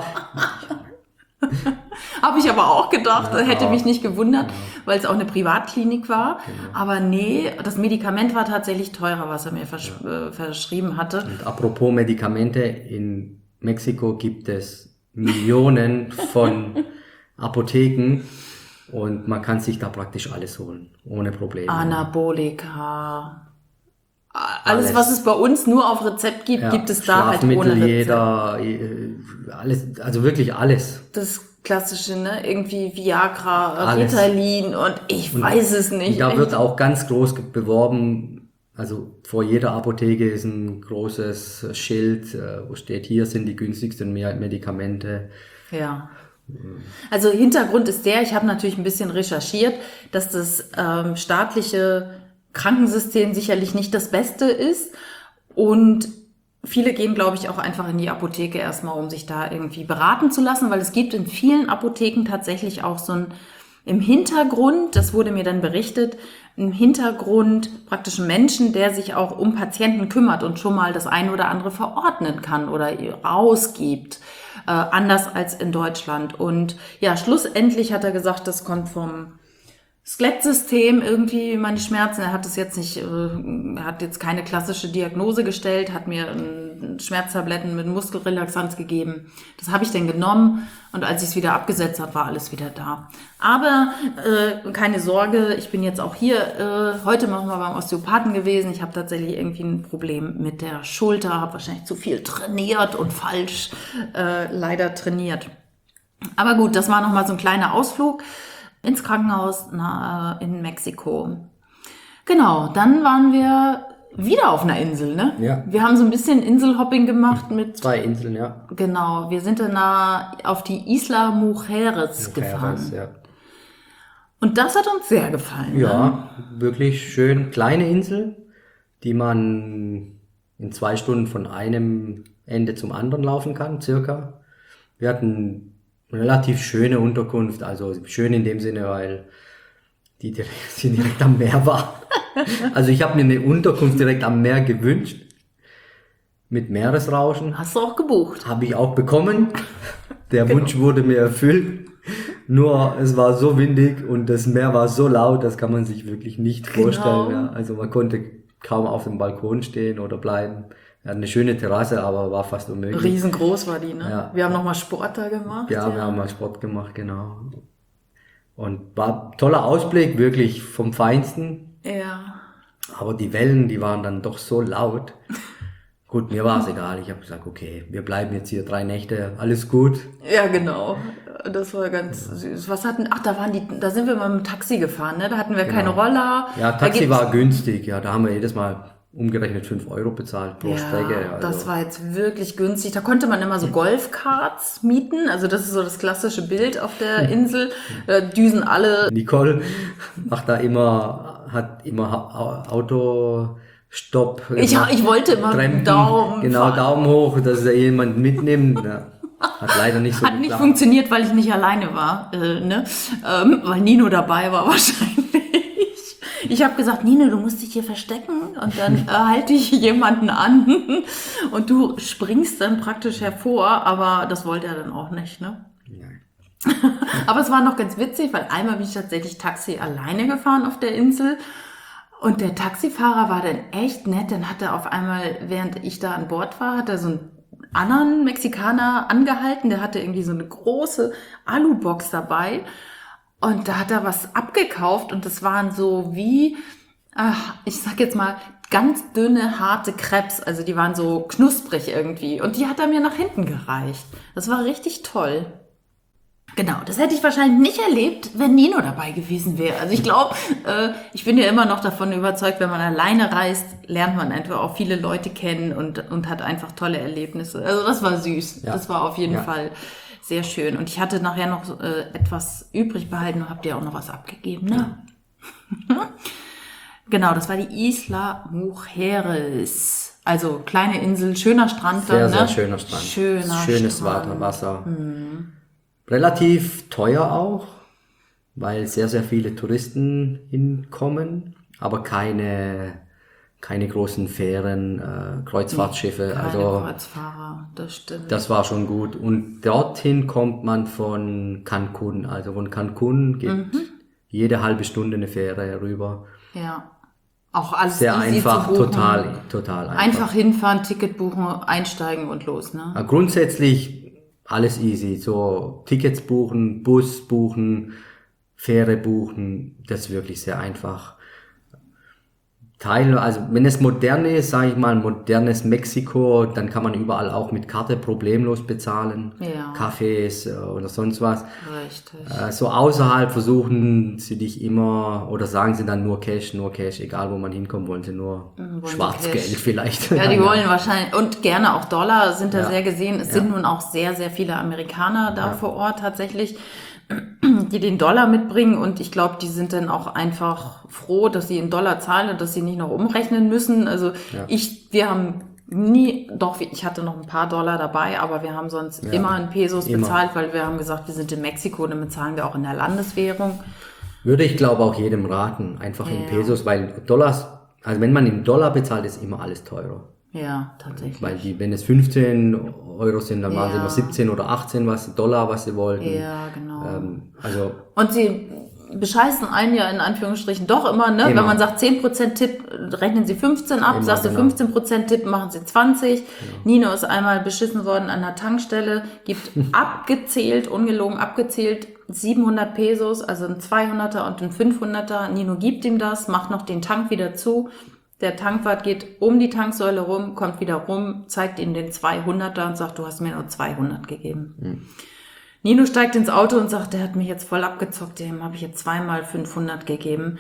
Habe ich aber auch gedacht, hätte mich nicht gewundert, weil es auch eine Privatklinik war. Aber nee, das Medikament war tatsächlich teurer, was er mir verschrieben hatte. Und apropos Medikamente, in Mexiko gibt es Millionen von Apotheken. Und man kann sich da praktisch alles holen, ohne Probleme. Anabolika. Alles, was es bei uns nur auf Rezept gibt, gibt es da halt ohne Rezept. Alles, also wirklich alles. Das Klassische, ne? Irgendwie Viagra, Ritalin und ich weiß es nicht. Und da wird auch ganz groß beworben, also vor jeder Apotheke ist ein großes Schild, wo steht, hier sind die günstigsten Medikamente. Ja. Also Hintergrund ist ich habe natürlich ein bisschen recherchiert, dass das staatliche Krankensystem sicherlich nicht das Beste ist und viele gehen, glaube ich, auch einfach in die Apotheke erstmal, um sich da irgendwie beraten zu lassen, weil es gibt in vielen Apotheken tatsächlich auch so ein im Hintergrund, das wurde mir dann berichtet, im Hintergrund praktisch einen Menschen, der sich auch um Patienten kümmert und schon mal das eine oder andere verordnen kann oder rausgibt. Anders als in Deutschland. Und ja, schlussendlich hat er gesagt, das kommt vom Skelettsystem irgendwie meine Schmerzen. Er hat es jetzt nicht, er hat jetzt keine klassische Diagnose gestellt, hat mir Schmerztabletten mit Muskelrelaxanz gegeben. Das habe ich dann genommen und als ich es wieder abgesetzt habe, war alles wieder da. Aber keine Sorge, ich bin jetzt auch hier heute noch mal beim Osteopathen gewesen. Ich habe tatsächlich irgendwie ein Problem mit der Schulter, habe wahrscheinlich zu viel trainiert und falsch leider trainiert. Aber gut, das war noch mal so ein kleiner Ausflug ins Krankenhaus in Mexiko. Genau, dann waren wir wieder auf einer Insel, ne? Ja. Wir haben so ein bisschen Inselhopping gemacht mit... 2 Inseln, ja. Genau, wir sind dann auf die Isla Mujeres gefahren. Ja. Und das hat uns sehr gefallen. Ja, wirklich schön. Kleine Insel, die man in 2 Stunden von einem Ende zum anderen laufen kann, circa. Wir hatten relativ schöne Unterkunft, also schön in dem Sinne, weil die direkt am Meer war. Also ich habe mir eine Unterkunft direkt am Meer gewünscht, mit Meeresrauschen. Hast du auch gebucht? Habe ich auch bekommen. Der Wunsch wurde mir erfüllt. Nur es war so windig und das Meer war so laut, das kann man sich wirklich nicht vorstellen. Ja. Also man konnte kaum auf dem Balkon stehen oder bleiben. Wir hatten eine schöne Terrasse, aber war fast unmöglich. Riesengroß war die, ne? Ja. Wir haben nochmal Sport da gemacht. Ja, wir haben mal Sport gemacht, genau. Und war toller Ausblick, wirklich vom Feinsten. Ja. Aber die Wellen, die waren dann doch so laut. Gut, mir war es egal. Ich habe gesagt, okay, wir bleiben jetzt hier 3 Nächte, alles gut. Ja, genau. Das war ganz süß. Da sind wir mal mit dem Taxi gefahren, ne? Da hatten wir keine Roller. Ja, Taxi war günstig, ja, da haben wir jedes Mal umgerechnet 5 € bezahlt pro Strecke. Also. Das war jetzt wirklich günstig. Da konnte man immer so Golfkarts mieten. Also das ist so das klassische Bild auf der Insel. Da düsen alle. Nicole hat hat immer Autostopp. Ich wollte immer Trampen, Daumen genau, fahren. Daumen hoch, dass er jemand mitnimmt. Ja, hat leider nicht so Hat nicht geklappt. funktioniert, weil ich nicht alleine war, weil Nino dabei war wahrscheinlich. Ich habe gesagt, Nino, du musst dich hier verstecken und dann halte ich jemanden an und du springst dann praktisch hervor, aber das wollte er dann auch nicht, ne? Nein. Aber es war noch ganz witzig, weil einmal bin ich tatsächlich Taxi alleine gefahren auf der Insel und der Taxifahrer war dann echt nett, dann hat er auf einmal, während ich da an Bord war, hat er so einen anderen Mexikaner angehalten, der hatte irgendwie so eine große Alubox dabei. Und da hat er was abgekauft und das waren so wie, ich sag jetzt mal, ganz dünne, harte Crepes. Also die waren so knusprig irgendwie. Und die hat er mir nach hinten gereicht. Das war richtig toll. Genau, das hätte ich wahrscheinlich nicht erlebt, wenn Nino dabei gewesen wäre. Also ich glaube, ich bin ja immer noch davon überzeugt, wenn man alleine reist, lernt man einfach auch viele Leute kennen und hat einfach tolle Erlebnisse. Also das war süß. Ja. Das war auf jeden Fall sehr schön. Und ich hatte nachher noch etwas übrig behalten und habt ihr auch noch was abgegeben, ne? Genau, das war die Isla Mujeres. Also kleine Insel, schöner Strand Sehr, dann, ne? sehr schöner Strand. Schönes Strand. Wasser. Relativ teuer auch, weil sehr, sehr viele Touristen hinkommen, aber keine großen Fähren, Kreuzfahrtschiffe. Keine Also Kreuzfahrer, das stimmt. das war schon gut. Und dorthin kommt man von Cancun. Also von Cancun geht jede halbe Stunde eine Fähre rüber. Ja. Auch alles Sehr easy einfach, zu buchen. total einfach. Einfach hinfahren, Ticket buchen, einsteigen und los, ne? Ja, grundsätzlich alles easy. So Tickets buchen, Bus buchen, Fähre buchen, das ist wirklich sehr einfach. Also wenn es modern ist, sage ich mal, modernes Mexiko, dann kann man überall auch mit Karte problemlos bezahlen. Ja. Cafés oder sonst was. Richtig. So außerhalb versuchen sie dich immer, oder sagen sie dann nur Cash, egal wo man hinkommt, wollen sie nur sie Schwarzgeld Cash. vielleicht. Ja, die wollen wahrscheinlich, und gerne auch Dollar sind da Ja. sehr gesehen. Es sind nun auch sehr, sehr viele Amerikaner da vor Ort tatsächlich, die den Dollar mitbringen und ich glaube, die sind dann auch einfach froh, dass sie in Dollar zahlen und dass sie nicht noch umrechnen müssen. Also wir haben ich hatte noch ein paar Dollar dabei, aber wir haben sonst immer in Pesos bezahlt, weil wir haben gesagt, wir sind in Mexiko, dann bezahlen wir auch in der Landeswährung. Würde ich glaube auch jedem raten, einfach in Pesos, weil Dollars, also wenn man in Dollar bezahlt, ist immer alles teurer. Ja, tatsächlich. Weil wenn es 15 Euro sind, dann waren es Ja. immer 17 oder 18 Dollar, was sie wollten. Ja, genau. Also Und sie bescheißen einen ja in Anführungsstrichen doch immer, ne? Immer. Wenn man sagt 10% Tipp, rechnen sie 15 ab, Immer, sagst du genau. 15% Tipp, machen sie 20. Nino ist einmal beschissen worden an der Tankstelle, gibt abgezählt, ungelogen abgezählt, 700 Pesos, also ein 200er und ein 500er. Nino gibt ihm das, macht noch den Tank wieder zu. Der Tankwart geht um die Tanksäule rum, kommt wieder rum, zeigt ihm den 200er und sagt, du hast mir nur 200 gegeben. Nino steigt ins Auto und sagt, der hat mich jetzt voll abgezockt, dem habe ich jetzt zweimal 500 gegeben.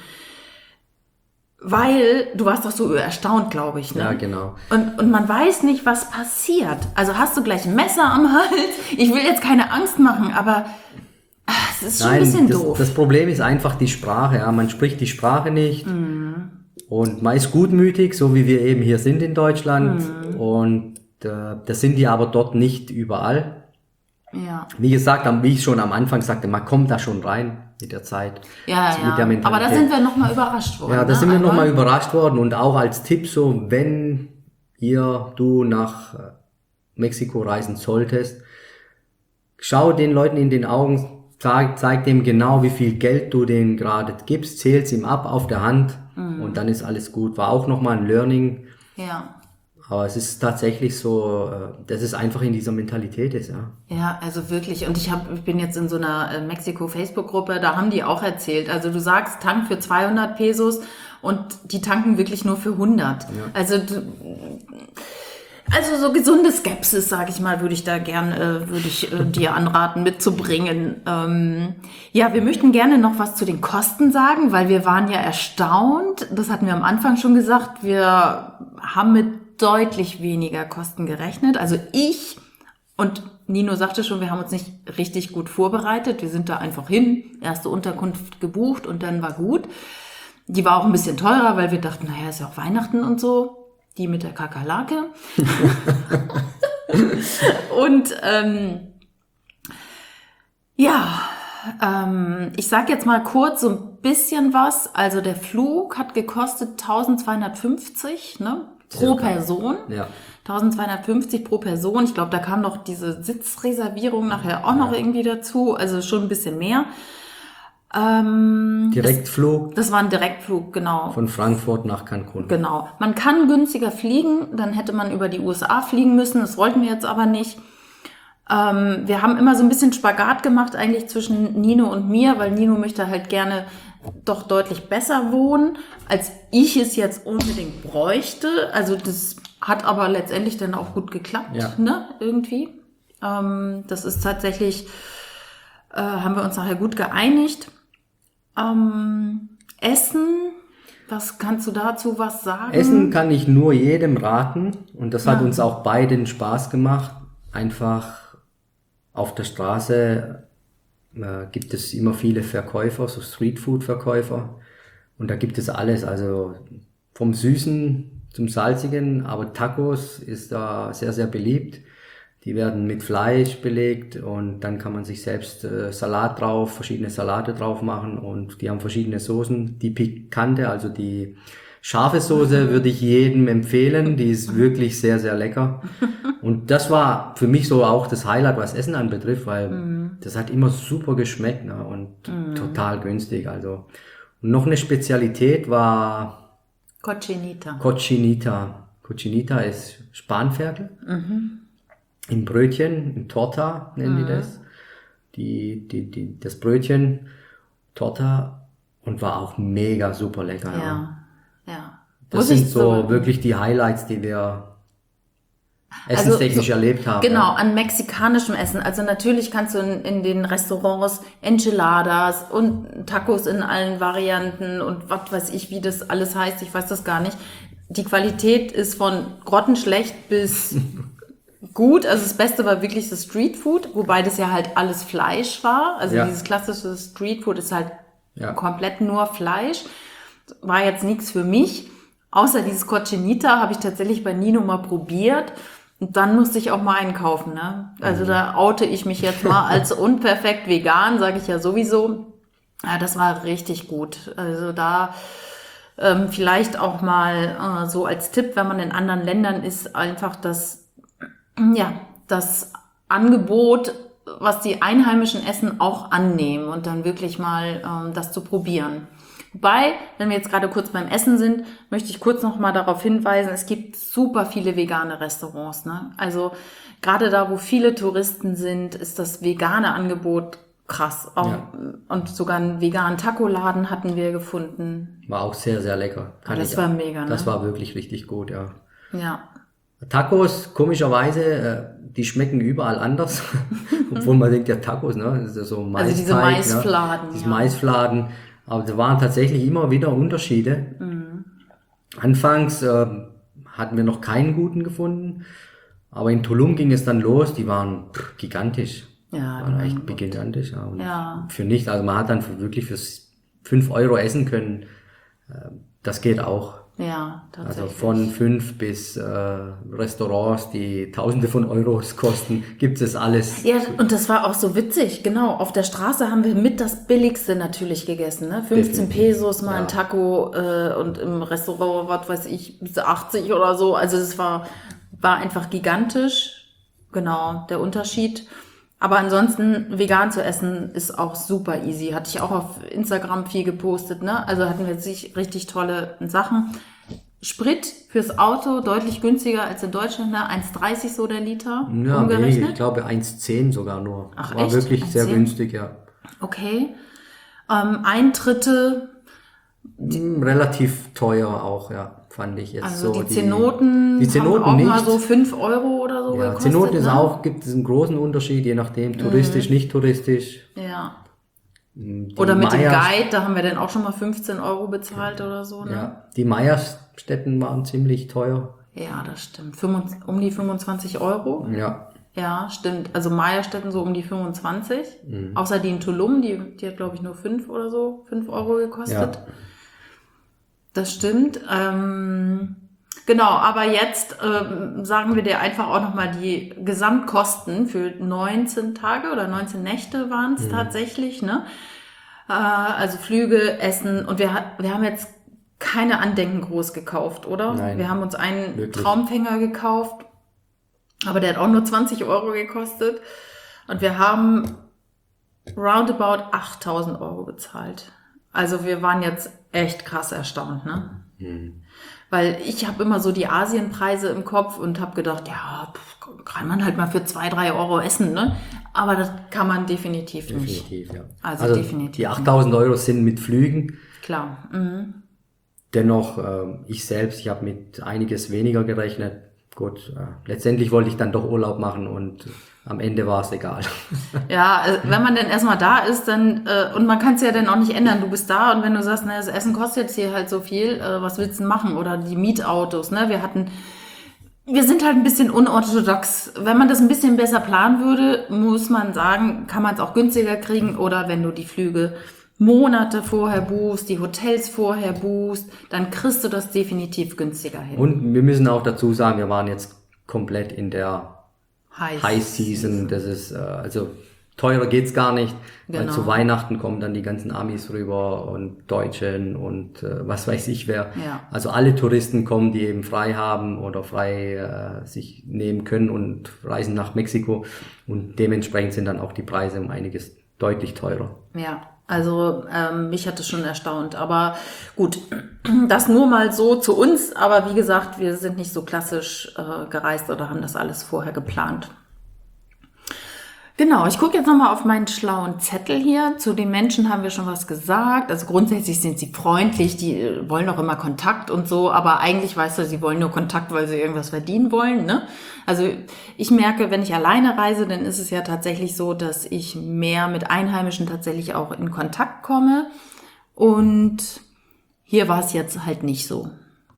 Weil, du warst doch so erstaunt, glaube ich, ne? ja, genau. Und man weiß nicht, was passiert. Also hast du gleich ein Messer am Hals? Ich will jetzt keine Angst machen, aber es ist schon ein bisschen doof. Das Problem ist einfach die Sprache. Ja. Man spricht die Sprache nicht und man ist gutmütig, so wie wir eben hier sind in Deutschland. Und das sind die aber dort nicht überall. Ja. Wie gesagt, wie ich schon am Anfang sagte, man kommt da schon rein mit der Zeit. Ja, Also mit der Mentalität. aber da sind wir nochmal überrascht worden. Ja, da ne? sind wir Einmal. nochmal überrascht worden und auch als Tipp so, wenn du nach Mexiko reisen solltest, schau den Leuten in den Augen, zeig dem genau, wie viel Geld du denen gerade gibst, zähl's ihm ab auf der Hand und dann ist alles gut. War auch nochmal ein Learning, Ja. aber es ist tatsächlich so, dass es einfach in dieser Mentalität ist, ja. Ja, also wirklich. Und ich bin jetzt in so einer Mexiko-Facebook-Gruppe, da haben die auch erzählt. Also du sagst, Tank für 200 Pesos und die tanken wirklich nur für 100. Ja. Also so gesunde Skepsis, sage ich mal, würde ich dir anraten mitzubringen. Ja, wir möchten gerne noch was zu den Kosten sagen, weil wir waren ja erstaunt. Das hatten wir am Anfang schon gesagt. Wir haben mit deutlich weniger Kosten gerechnet. Also ich und Nino sagte schon, wir haben uns nicht richtig gut vorbereitet. Wir sind da einfach hin, erste Unterkunft gebucht und dann war gut. Die war auch ein bisschen teurer, weil wir dachten, naja, ist ja auch Weihnachten und so. Die mit der Kakerlake. Und ich sage jetzt mal kurz so ein bisschen was. Also der Flug hat gekostet 1250, ne, pro Person. Ja. 1250 pro Person. Ich glaube, da kam noch diese Sitzreservierung nachher auch noch irgendwie dazu. Also schon ein bisschen mehr. Direktflug. Das war ein Direktflug, genau. Von Frankfurt nach Cancun. Genau. Man kann günstiger fliegen, dann hätte man über die USA fliegen müssen. Das wollten wir jetzt aber nicht. Wir haben immer so ein bisschen Spagat gemacht eigentlich zwischen Nino und mir, weil Nino möchte halt gerne doch deutlich besser wohnen, als ich es jetzt unbedingt bräuchte. Also das hat aber letztendlich dann auch gut geklappt, ne, irgendwie. Das ist tatsächlich, haben wir uns nachher gut geeinigt. Essen, was kannst du dazu was sagen? Essen kann ich nur jedem raten und das hat uns auch beiden Spaß gemacht. Einfach auf der Straße gibt es immer viele Verkäufer, so Streetfood-Verkäufer und da gibt es alles, also vom Süßen zum Salzigen, aber Tacos ist da sehr, sehr beliebt. Die werden mit Fleisch belegt und dann kann man sich selbst Salat drauf, verschiedene Salate drauf machen und die haben verschiedene Soßen. Die pikante, also die scharfe Soße würde ich jedem empfehlen, die ist wirklich sehr, sehr lecker. Und das war für mich so auch das Highlight, was Essen anbetrifft, weil das hat immer super geschmeckt, ne, und total günstig. Also und noch eine Spezialität war Cochinita. Cochinita ist Spanferkel. Im Brötchen, in Torta nennen die das. Das Brötchen, Torta, und war auch mega super lecker. Ja. Das sind so wirklich die Highlights, die wir essenstechnisch erlebt haben. Genau, an mexikanischem Essen. Also natürlich kannst du in den Restaurants Enchiladas und Tacos in allen Varianten und was weiß ich, wie das alles heißt. Ich weiß das gar nicht. Die Qualität ist von grottenschlecht bis gut. Also das Beste war wirklich das Streetfood, wobei das ja halt alles Fleisch war. Also dieses klassische Streetfood ist halt komplett nur Fleisch. War jetzt nichts für mich. Außer dieses Cochinita habe ich tatsächlich bei Nino mal probiert. Und dann musste ich auch mal einkaufen, ne? Also da oute ich mich jetzt mal als unperfekt vegan, sage ich ja sowieso. Ja, das war richtig gut. Also da vielleicht auch mal so als Tipp, wenn man in anderen Ländern ist, einfach das Angebot, was die Einheimischen essen, auch annehmen und dann wirklich mal das zu probieren. Wobei, wenn wir jetzt gerade kurz beim Essen sind, möchte ich kurz noch mal darauf hinweisen, es gibt super viele vegane Restaurants, ne? Also gerade da, wo viele Touristen sind, ist das vegane Angebot krass. Und sogar einen veganen Taco-Laden hatten wir gefunden. War auch sehr, sehr lecker. Das war mega, ne? Das war wirklich richtig gut, ja. Ja. Tacos, komischerweise, die schmecken überall anders. Obwohl man denkt, ja Tacos, ne? Das ist ja so Maisteig, also diese Maisfladen. Ne? Diese Maisfladen. Aber da waren tatsächlich immer wieder Unterschiede. Anfangs hatten wir noch keinen guten gefunden. Aber in Tulum ging es dann los. Die waren gigantisch. Ja, waren echt gigantisch. Ja. Und ja. für nichts, also man hat dann wirklich für 5 Euro essen können. Das geht auch. Ja, tatsächlich. Also von 5 bis Restaurants, die Tausende von Euros kosten, gibt es alles. Ja, und das war auch so witzig, genau. Auf der Straße haben wir mit das Billigste natürlich gegessen, ne? 15 Pesos mal ein Taco und im Restaurant, was weiß ich, bis 80 oder so. Also es war einfach gigantisch, genau, der Unterschied. Aber ansonsten, vegan zu essen ist auch super easy. Hatte ich auch auf Instagram viel gepostet, ne? Also hatten wir sich richtig tolle Sachen. Sprit fürs Auto deutlich günstiger als in Deutschland, ne? 1,30 so der Liter, ja, umgerechnet. Nee, ich glaube 1,10 sogar nur. Ach, war echt? wirklich 1,10? sehr günstig, ja. Okay. Eintritte. Relativ teuer auch, ja, fand ich jetzt. Also so die Zenoten haben auch nicht. Mal so 5 Euro oder so gekostet. Zenoten ist ne? auch, gibt es einen großen Unterschied, je nachdem, touristisch, nicht touristisch. Ja. Die Oder mit dem Maya- Guide, da haben wir dann auch schon mal 15 Euro bezahlt oder so, ne? Ja, die Meierstätten waren ziemlich teuer. Ja, das stimmt. Um die 25 Euro. Ja. Ja, stimmt. Also Meierstetten so um die 25. Außer die in Tulum, die hat glaube ich nur 5 oder so, 5 Euro gekostet. das stimmt. Genau, aber jetzt sagen wir dir einfach auch nochmal die Gesamtkosten für 19 Tage oder 19 Nächte waren es tatsächlich, ne? Also Flüge, Essen und wir haben jetzt keine Andenken groß gekauft, oder? Nein, wir haben uns einen wirklich. Traumfänger gekauft, aber der hat auch nur 20 Euro gekostet und wir haben roundabout 8.000 Euro bezahlt. Also wir waren jetzt echt krass erstaunt, ne? Weil ich habe immer so die Asienpreise im Kopf und habe gedacht, ja, kann man halt mal für 2-3 Euro essen, ne? Aber das kann man definitiv nicht. Definitiv, ja. Also definitiv Die 8.000 Euro sind mit Flügen. Klar. Dennoch, ich habe mit einiges weniger gerechnet. Gut, letztendlich wollte ich dann doch Urlaub machen und am Ende war es egal. Ja, wenn man dann erstmal da ist, dann, und man kann es ja dann auch nicht ändern, du bist da und wenn du sagst, na, das Essen kostet jetzt hier halt so viel, was willst du denn machen? Oder die Mietautos, ne? Wir sind halt ein bisschen unorthodox. Wenn man das ein bisschen besser planen würde, muss man sagen, kann man es auch günstiger kriegen oder wenn du die Flüge Monate vorher buchst, die Hotels vorher buchst, dann kriegst du das definitiv günstiger hin. Und wir müssen auch dazu sagen, wir waren jetzt komplett in der High Season. Das ist, also teurer geht's gar nicht, weil Genau. zu Weihnachten kommen dann die ganzen Amis rüber und Deutschen und was weiß ich wer. Ja. Also alle Touristen kommen, die eben frei haben oder frei sich nehmen können und reisen nach Mexiko und dementsprechend sind dann auch die Preise um einiges deutlich teurer. Ja, also mich hat es schon erstaunt. Aber gut, das nur mal so zu uns. Aber wie gesagt, wir sind nicht so klassisch gereist oder haben das alles vorher geplant. Genau, ich gucke jetzt nochmal auf meinen schlauen Zettel hier. Zu den Menschen haben wir schon was gesagt. Also grundsätzlich sind sie freundlich, die wollen auch immer Kontakt und so, aber eigentlich weißt du, sie wollen nur Kontakt, weil sie irgendwas verdienen wollen, ne? Also ich merke, wenn ich alleine reise, dann ist es ja tatsächlich so, dass ich mehr mit Einheimischen tatsächlich auch in Kontakt komme. Und hier war es jetzt halt nicht so.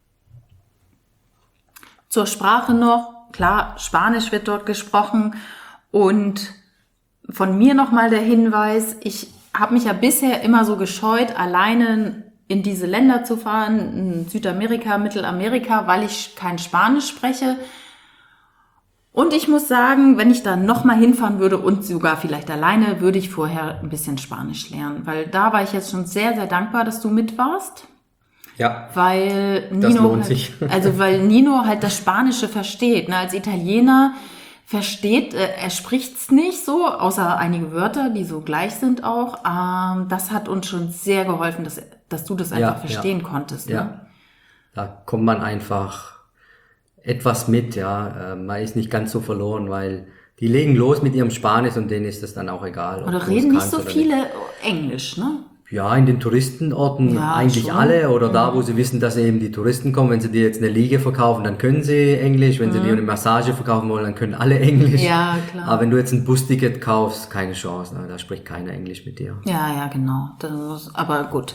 Zur Sprache noch, klar, Spanisch wird dort gesprochen und von mir nochmal der Hinweis, ich habe mich ja bisher immer so gescheut, alleine in diese Länder zu fahren, in Südamerika, Mittelamerika, weil ich kein Spanisch spreche. Und ich muss sagen, wenn ich da nochmal hinfahren würde und sogar vielleicht alleine, würde ich vorher ein bisschen Spanisch lernen. Weil da war ich jetzt schon sehr, sehr dankbar, dass du mit warst. Ja, Weil das Nino lohnt halt, sich. Also weil Nino halt das Spanische versteht. Ne? Als Italiener versteht, er spricht's nicht so, außer einige Wörter, die so gleich sind auch. Das hat uns schon sehr geholfen, dass du das einfach verstehen konntest. Ne? Ja, da kommt man einfach etwas mit, ja. Man ist nicht ganz so verloren, weil die legen los mit ihrem Spanisch und denen ist das dann auch egal. Oder reden nicht so viele Englisch, ne? Ja, in den Touristenorten Ja, eigentlich schon. alle oder da, wo sie wissen, dass eben die Touristen kommen. Wenn sie dir jetzt eine Liege verkaufen, dann können sie Englisch. Wenn sie dir eine Massage verkaufen wollen, dann können alle Englisch. Ja, klar. Aber wenn du jetzt ein Busticket kaufst, keine Chance. Ne? Da spricht keiner Englisch mit dir. Ja, genau. Aber gut.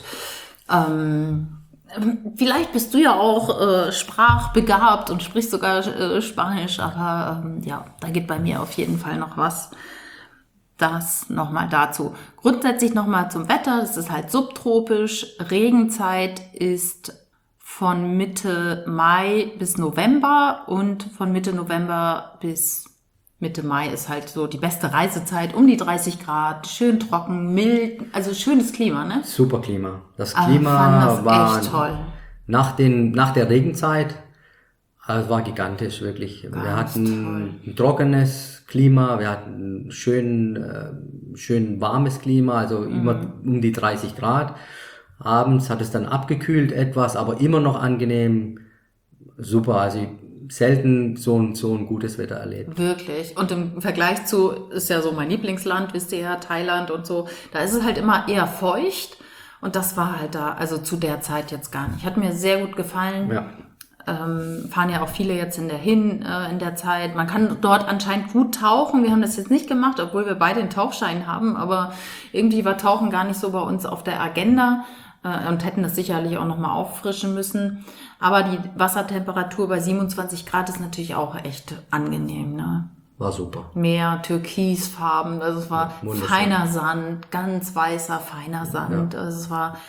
Vielleicht bist du ja auch sprachbegabt und sprichst sogar Spanisch, aber ja, da geht bei mir auf jeden Fall noch was. Das nochmal dazu. Grundsätzlich nochmal zum Wetter. Es ist halt subtropisch. Regenzeit ist von Mitte Mai bis November und von Mitte November bis Mitte Mai ist halt so die beste Reisezeit. Um die 30 Grad, schön trocken, mild, also schönes Klima, ne? Super Klima. Das fand Klima das war echt toll. nach der Regenzeit, es war gigantisch, wirklich. Wir hatten ein trockenes Klima, wir hatten schön warmes Klima, also immer um die 30 Grad. Abends hat es dann abgekühlt etwas, aber immer noch angenehm. Super, also selten so ein gutes Wetter erlebt. Wirklich. Und im Vergleich zu, ist ja so mein Lieblingsland, wisst ihr ja, Thailand und so, da ist es halt immer eher feucht. Und das war halt da, also zu der Zeit jetzt gar nicht. Hat mir sehr gut gefallen. Ja. Fahren ja auch viele jetzt in der Zeit. Man kann dort anscheinend gut tauchen. Wir haben das jetzt nicht gemacht, obwohl wir beide den Tauchschein haben. Aber irgendwie war Tauchen gar nicht so bei uns auf der Agenda und hätten das sicherlich auch nochmal auffrischen müssen. Aber die Wassertemperatur bei 27 Grad ist natürlich auch echt angenehm, ne? War super. Meer, Türkisfarben, also es war wunderschön. feiner Sand, ganz weißer, feiner Sand. Ja. Also es war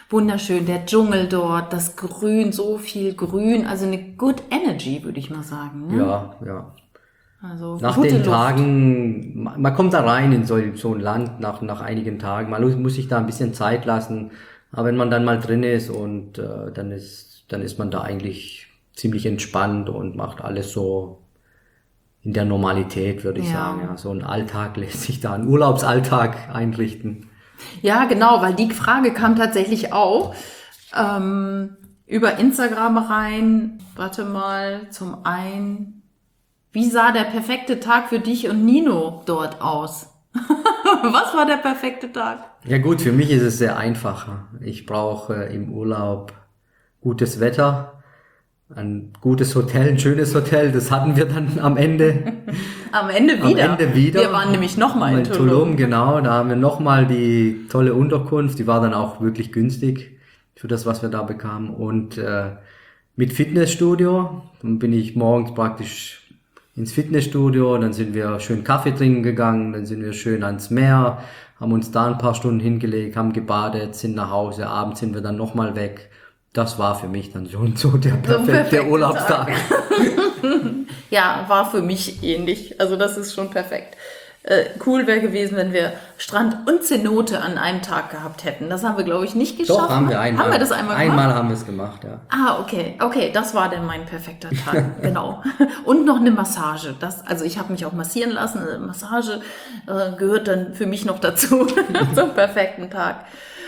wunderschön, der Dschungel dort, das Grün, so viel Grün, also eine good energy, würde ich mal sagen. Ne? Ja. Also Nach gute den Luft. Tagen, man kommt da rein in so ein Land nach einigen Tagen. Man muss sich da ein bisschen Zeit lassen. Aber wenn man dann mal drin ist und dann ist man da eigentlich ziemlich entspannt und macht alles so in der Normalität, würde ich sagen. Ja, so ein Alltag lässt sich da, ein Urlaubsalltag einrichten. Ja, genau, weil die Frage kam tatsächlich auch über Instagram rein. Warte mal, zum einen, wie sah der perfekte Tag für dich und Nino dort aus? Was war der perfekte Tag? Ja gut, für mich ist es sehr einfach. Ich brauche im Urlaub gutes Wetter, ein gutes Hotel, ein schönes Hotel. Das hatten wir dann am Ende. Am Ende wieder. Wir waren nämlich nochmal in Tulum. Genau, da haben wir nochmal die tolle Unterkunft. Die war dann auch wirklich günstig für das, was wir da bekamen. Und mit Fitnessstudio. Dann bin ich morgens praktisch ins Fitnessstudio, dann sind wir schön Kaffee trinken gegangen, dann sind wir schön ans Meer, haben uns da ein paar Stunden hingelegt, haben gebadet, sind nach Hause, abends sind wir dann nochmal weg. Das war für mich dann schon so der perfekte Urlaubstag. Ja, war für mich ähnlich. Also das ist schon perfekt. Cool wäre gewesen, wenn wir Strand und Cenote an einem Tag gehabt hätten. Das haben wir, glaube ich, nicht geschafft. Doch, haben wir einmal. Haben wir das einmal gemacht? Einmal haben wir es gemacht, ja. Ah, okay. Okay, das war dann mein perfekter Tag. Genau. Und noch eine Massage. Also ich habe mich auch massieren lassen. Eine Massage gehört dann für mich noch dazu zum perfekten Tag.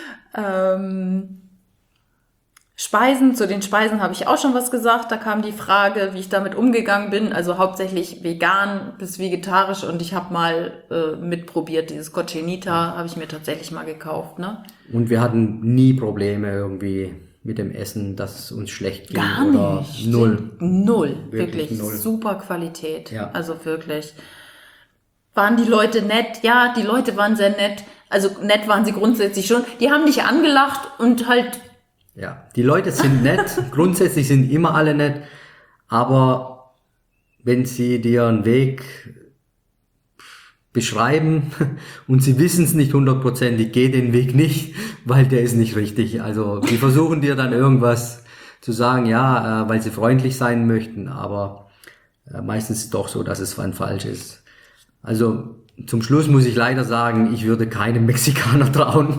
Speisen, zu den Speisen habe ich auch schon was gesagt. Da kam die Frage, wie ich damit umgegangen bin. Also hauptsächlich vegan bis vegetarisch. Und ich habe mal mitprobiert, dieses Cochinita habe ich mir tatsächlich mal gekauft. Ne? Und wir hatten nie Probleme irgendwie mit dem Essen, dass es uns schlecht ging. Gar oder nicht. Null. Wirklich null. super Qualität. Ja. Also wirklich. Waren die Leute nett? Ja, die Leute waren sehr nett. Also nett waren sie grundsätzlich schon. Die haben dich angelacht und halt... Ja, die Leute sind nett, grundsätzlich sind immer alle nett, aber wenn sie dir einen Weg beschreiben und sie wissen es nicht 100%, geh den Weg nicht, weil der ist nicht richtig. Also die versuchen dir dann irgendwas zu sagen, ja, weil sie freundlich sein möchten, aber meistens ist es doch so, dass es dann falsch ist. Also zum Schluss muss ich leider sagen, ich würde keinem Mexikaner trauen.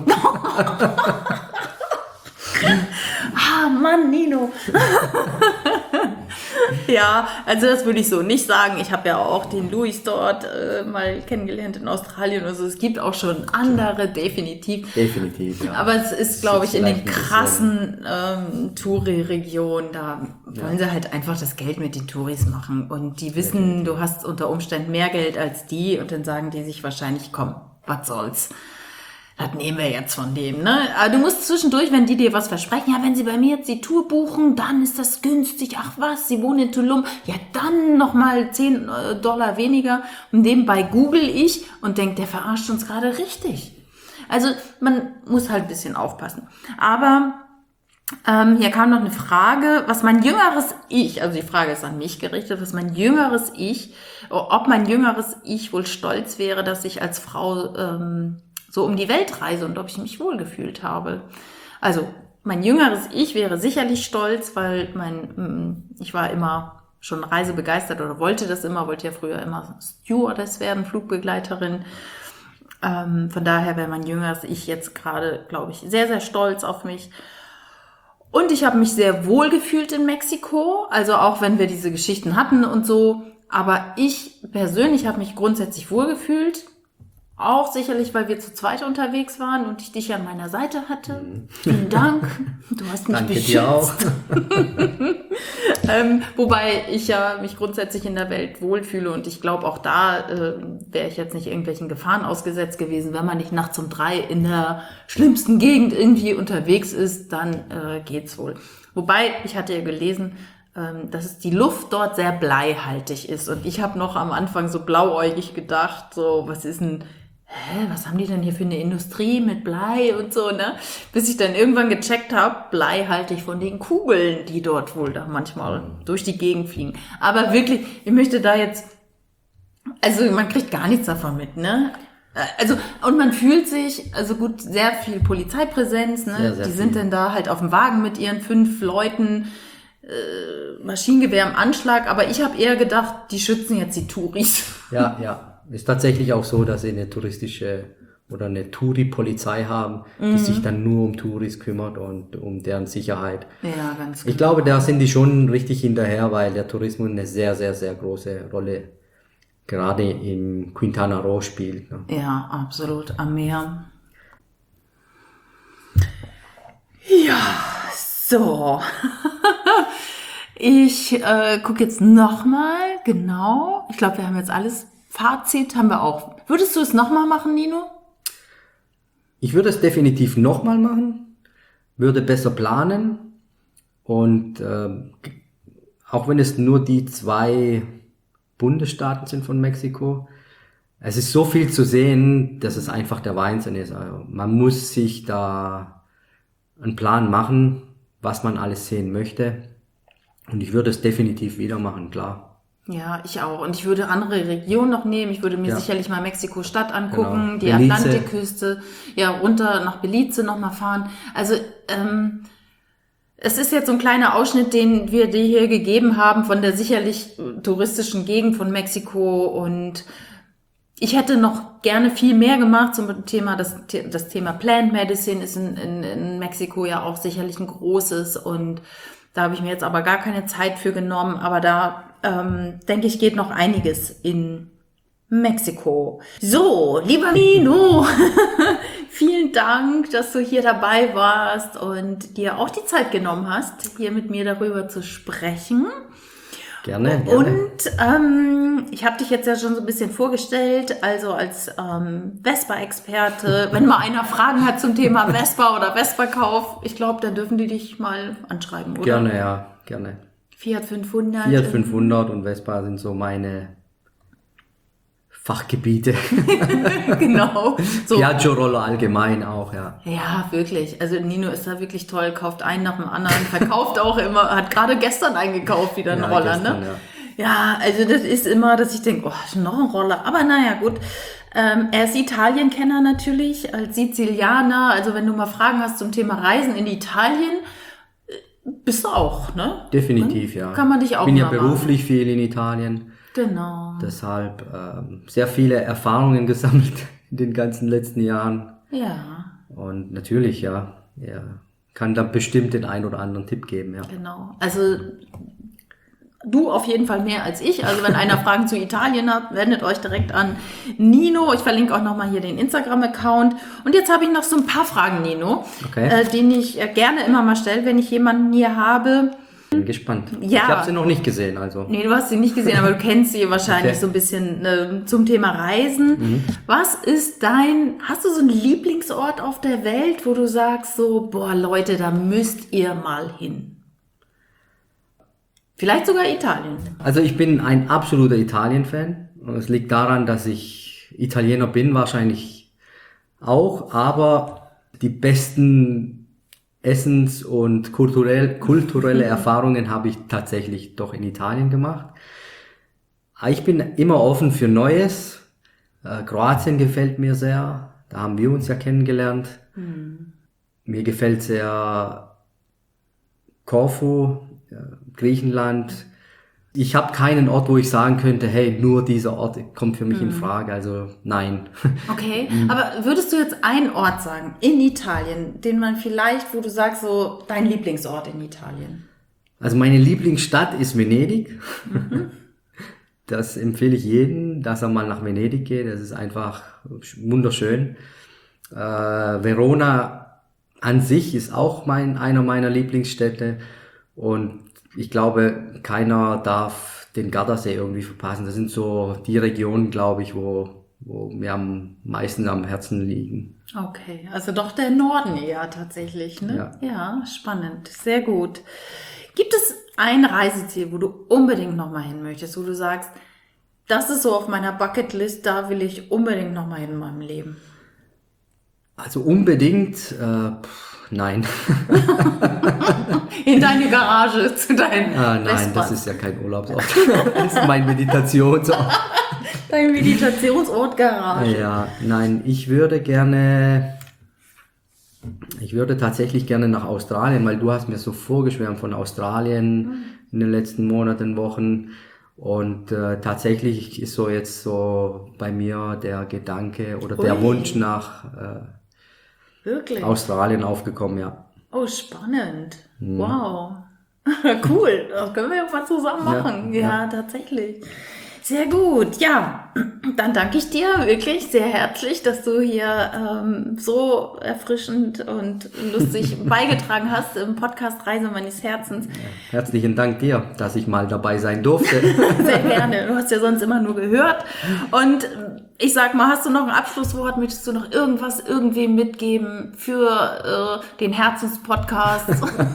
Ah, Mann, Nino. Ja, also das würde ich so nicht sagen. Ich habe ja auch den Luis dort mal kennengelernt in Australien. Also es gibt auch schon andere, definitiv. Definitiv, ja. Aber es ist, glaube ich, in den krassen Touri-Regionen, da wollen sie halt einfach das Geld mit den Touris machen. Und die wissen, du hast unter Umständen mehr Geld als die und dann sagen die sich wahrscheinlich, komm, was soll's. Das nehmen wir jetzt von dem, ne? Aber du musst zwischendurch, wenn die dir was versprechen, ja, wenn sie bei mir jetzt die Tour buchen, dann ist das günstig. Ach was, sie wohnen in Tulum. Ja, dann nochmal $10 weniger. Und nebenbei google ich und denke, der verarscht uns gerade richtig. Also man muss halt ein bisschen aufpassen. Aber hier kam noch eine Frage, was mein jüngeres Ich, also die Frage ist an mich gerichtet, ob mein jüngeres Ich wohl stolz wäre, dass ich als Frau so um die Welt reise und ob ich mich wohlgefühlt habe. Also mein jüngeres Ich wäre sicherlich stolz, weil ich war immer schon reisebegeistert oder wollte ja früher immer Stewardess werden, Flugbegleiterin. Von daher wäre mein jüngeres Ich jetzt gerade, glaube ich, sehr, sehr stolz auf mich. Und ich habe mich sehr wohl gefühlt in Mexiko, also auch wenn wir diese Geschichten hatten und so. Aber ich persönlich habe mich grundsätzlich wohl gefühlt. Auch sicherlich, weil wir zu zweit unterwegs waren und ich dich an meiner Seite hatte. Vielen Dank. Du hast mich beschützt. Dir auch. Wobei ich ja mich grundsätzlich in der Welt wohlfühle und ich glaube auch da wäre ich jetzt nicht irgendwelchen Gefahren ausgesetzt gewesen. Wenn man nicht nachts um 3 in der schlimmsten Gegend irgendwie unterwegs ist, dann geht's wohl. Wobei, ich hatte ja gelesen, dass die Luft dort sehr bleihaltig ist und ich habe noch am Anfang so blauäugig gedacht, so was ist denn... was haben die denn hier für eine Industrie mit Blei und so, ne? Bis ich dann irgendwann gecheckt habe, bleihaltig von den Kugeln, die dort wohl da manchmal durch die Gegend fliegen. Aber wirklich, ich möchte da jetzt, also man kriegt gar nichts davon mit, ne? Also, und man fühlt sich, also gut, sehr viel Polizeipräsenz, ne? Sehr, sehr die sind viel. dann da halt auf dem Wagen mit ihren 5 Leuten, Maschinengewehr im Anschlag, aber ich habe eher gedacht, die schützen jetzt die Touris. Ja. Ist tatsächlich auch so, dass sie eine touristische oder eine Touri-Polizei haben, die sich dann nur um Touris kümmert und um deren Sicherheit. Ja, ganz Ich glaube, da sind die schon richtig hinterher, weil der Tourismus eine sehr, sehr, sehr große Rolle gerade im Quintana Roo spielt. Ne? Ja, absolut, am Meer. Ja, so. Ich gucke jetzt nochmal, genau. Ich glaube, wir haben jetzt alles. Fazit haben wir auch. Würdest du es nochmal machen, Nino? Ich würde es definitiv nochmal machen, würde besser planen und auch wenn es nur die 2 Bundesstaaten sind von Mexiko, es ist so viel zu sehen, dass es einfach der Wahnsinn ist. Also man muss sich da einen Plan machen, was man alles sehen möchte und ich würde es definitiv wieder machen, klar. Ja, ich auch. Und ich würde andere Regionen noch nehmen. Ich würde mir sicherlich mal Mexiko-Stadt angucken, Genau. die Belize. Atlantikküste, ja, runter nach Belize nochmal fahren. Also, es ist jetzt so ein kleiner Ausschnitt, den wir dir hier gegeben haben von der sicherlich touristischen Gegend von Mexiko. Und ich hätte noch gerne viel mehr gemacht zum Thema, das Thema Plant Medicine ist in Mexiko ja auch sicherlich ein großes. Und da habe ich mir jetzt aber gar keine Zeit für genommen. Aber da denke ich, geht noch einiges in Mexiko. So, lieber Nino, vielen Dank, dass du hier dabei warst und dir auch die Zeit genommen hast, hier mit mir darüber zu sprechen. Gerne. Und ich habe dich jetzt ja schon so ein bisschen vorgestellt, also als Vespa-Experte. Wenn mal einer Fragen hat zum Thema Vespa oder Vespa-Kauf, ich glaube, dann dürfen die dich mal anschreiben, oder? Gerne, ja, gerne. Fiat 500. Fiat 500 und Vespa sind so meine Fachgebiete. Genau. So. Piaggio-Roller allgemein auch, ja. Ja, wirklich. Also Nino ist da wirklich toll, kauft einen nach dem anderen, verkauft auch immer, hat gerade gestern eingekauft, wieder einen Roller, gestern, ne? Ja, also das ist immer, dass ich denke, oh, noch ein Roller. Aber naja, gut. Er ist Italien-Kenner natürlich, als Sizilianer. Also wenn du mal Fragen hast zum Thema Reisen in Italien, bist du auch, ne? Definitiv, ja. Kann man dich auch Ich bin ja mal beruflich viel in Italien. Genau. Deshalb sehr viele Erfahrungen gesammelt in den ganzen letzten Jahren. Ja, Und natürlich, ja, kann da bestimmt den einen oder anderen Tipp geben, ja. genau. Also du auf jeden Fall mehr als ich. Also wenn einer Fragen zu Italien hat, wendet euch direkt an Nino. Ich verlinke auch nochmal hier den Instagram-Account. Und jetzt habe ich noch so ein paar Fragen, Nino, Okay. den ich gerne immer mal stelle, wenn ich jemanden hier habe. Bin gespannt. Ja. Ich habe sie noch nicht gesehen, also. Nee, du hast sie nicht gesehen, aber du kennst sie wahrscheinlich Okay. so ein bisschen zum Thema Reisen. Was ist hast du so einen Lieblingsort auf der Welt, wo du sagst so, boah Leute, da müsst ihr mal hin? Vielleicht sogar Italien. Also ich bin ein absoluter Italien-Fan. Und es liegt daran, dass ich Italiener bin, wahrscheinlich auch, aber die besten Essens- und kulturelle Erfahrungen habe ich tatsächlich doch in Italien gemacht. Ich bin immer offen für Neues. Kroatien gefällt mir sehr. Da haben wir uns ja kennengelernt. Mir gefällt sehr Korfu, Griechenland. Ich habe keinen Ort, wo ich sagen könnte, hey, nur dieser Ort kommt für mich in Frage. Also nein. Okay, aber würdest du jetzt einen Ort sagen in Italien, den man vielleicht, wo du sagst, so dein Lieblingsort in Italien? Also meine Lieblingsstadt ist Venedig. Das empfehle ich jedem, dass er mal nach Venedig geht. Das ist einfach wunderschön. Verona an sich ist auch einer meiner Lieblingsstädte. Und ich glaube, keiner darf den Gardasee irgendwie verpassen. Das sind so die Regionen, glaube ich, wo mir am meisten am Herzen liegen. Okay, also doch der Norden eher tatsächlich, ne? Ja, spannend, sehr gut. Gibt es ein Reiseziel, wo du unbedingt nochmal hin möchtest, wo du sagst, das ist so auf meiner Bucketlist, da will ich unbedingt nochmal hin in meinem Leben? Also unbedingt, nein. In deine Garage, zu deinen Nein, Vespa. das ist ja kein Urlaubsort. Das ist mein Meditationsort. Dein Meditationsort Garage. Ja, nein, ich würde tatsächlich gerne nach Australien, weil du hast mir so vorgeschwärmt von Australien in den letzten Monaten, Wochen. Und tatsächlich ist so jetzt so bei mir der Gedanke oder der Wunsch nach Wirklich? Australien aufgekommen, ja. Oh, spannend. Wow. Cool. Das können wir ja mal zusammen machen. Ja, tatsächlich. Sehr gut. Ja, dann danke ich dir wirklich sehr herzlich, dass du hier so erfrischend und lustig beigetragen hast im Podcast Reise meines Herzens. Herzlichen Dank dir, dass ich mal dabei sein durfte. Sehr gerne. Du hast ja sonst immer nur gehört. Und ich sag mal, hast du noch ein Abschlusswort? Möchtest du noch irgendwas irgendwem mitgeben für den Herzenspodcast?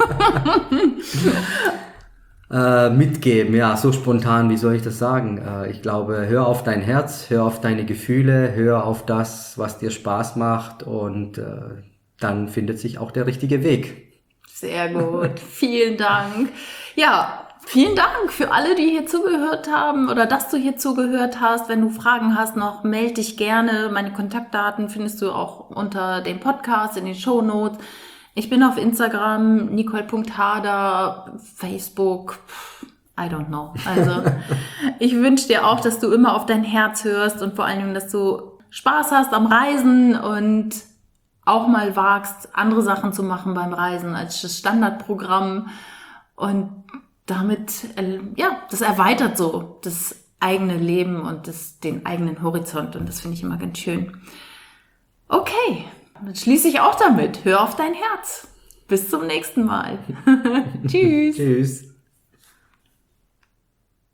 Mitgeben, ja, so spontan, wie soll ich das sagen? Ich glaube, hör auf dein Herz, hör auf deine Gefühle, hör auf das, was dir Spaß macht und dann findet sich auch der richtige Weg. Sehr gut, vielen Dank. Ja, vielen Dank für alle, die hier zugehört haben oder dass du hier zugehört hast. Wenn du Fragen hast noch, melde dich gerne. Meine Kontaktdaten findest du auch unter dem Podcast, in den Shownotes. Ich bin auf Instagram, nicole.hader, Facebook, I don't know. Also ich wünsche dir auch, dass du immer auf dein Herz hörst und vor allen Dingen, dass du Spaß hast am Reisen und auch mal wagst, andere Sachen zu machen beim Reisen als das Standardprogramm. Und damit, das erweitert so das eigene Leben und den eigenen Horizont. Und das finde ich immer ganz schön. Okay. Dann schließe ich auch damit. Hör auf dein Herz. Bis zum nächsten Mal. Tschüss. Tschüss.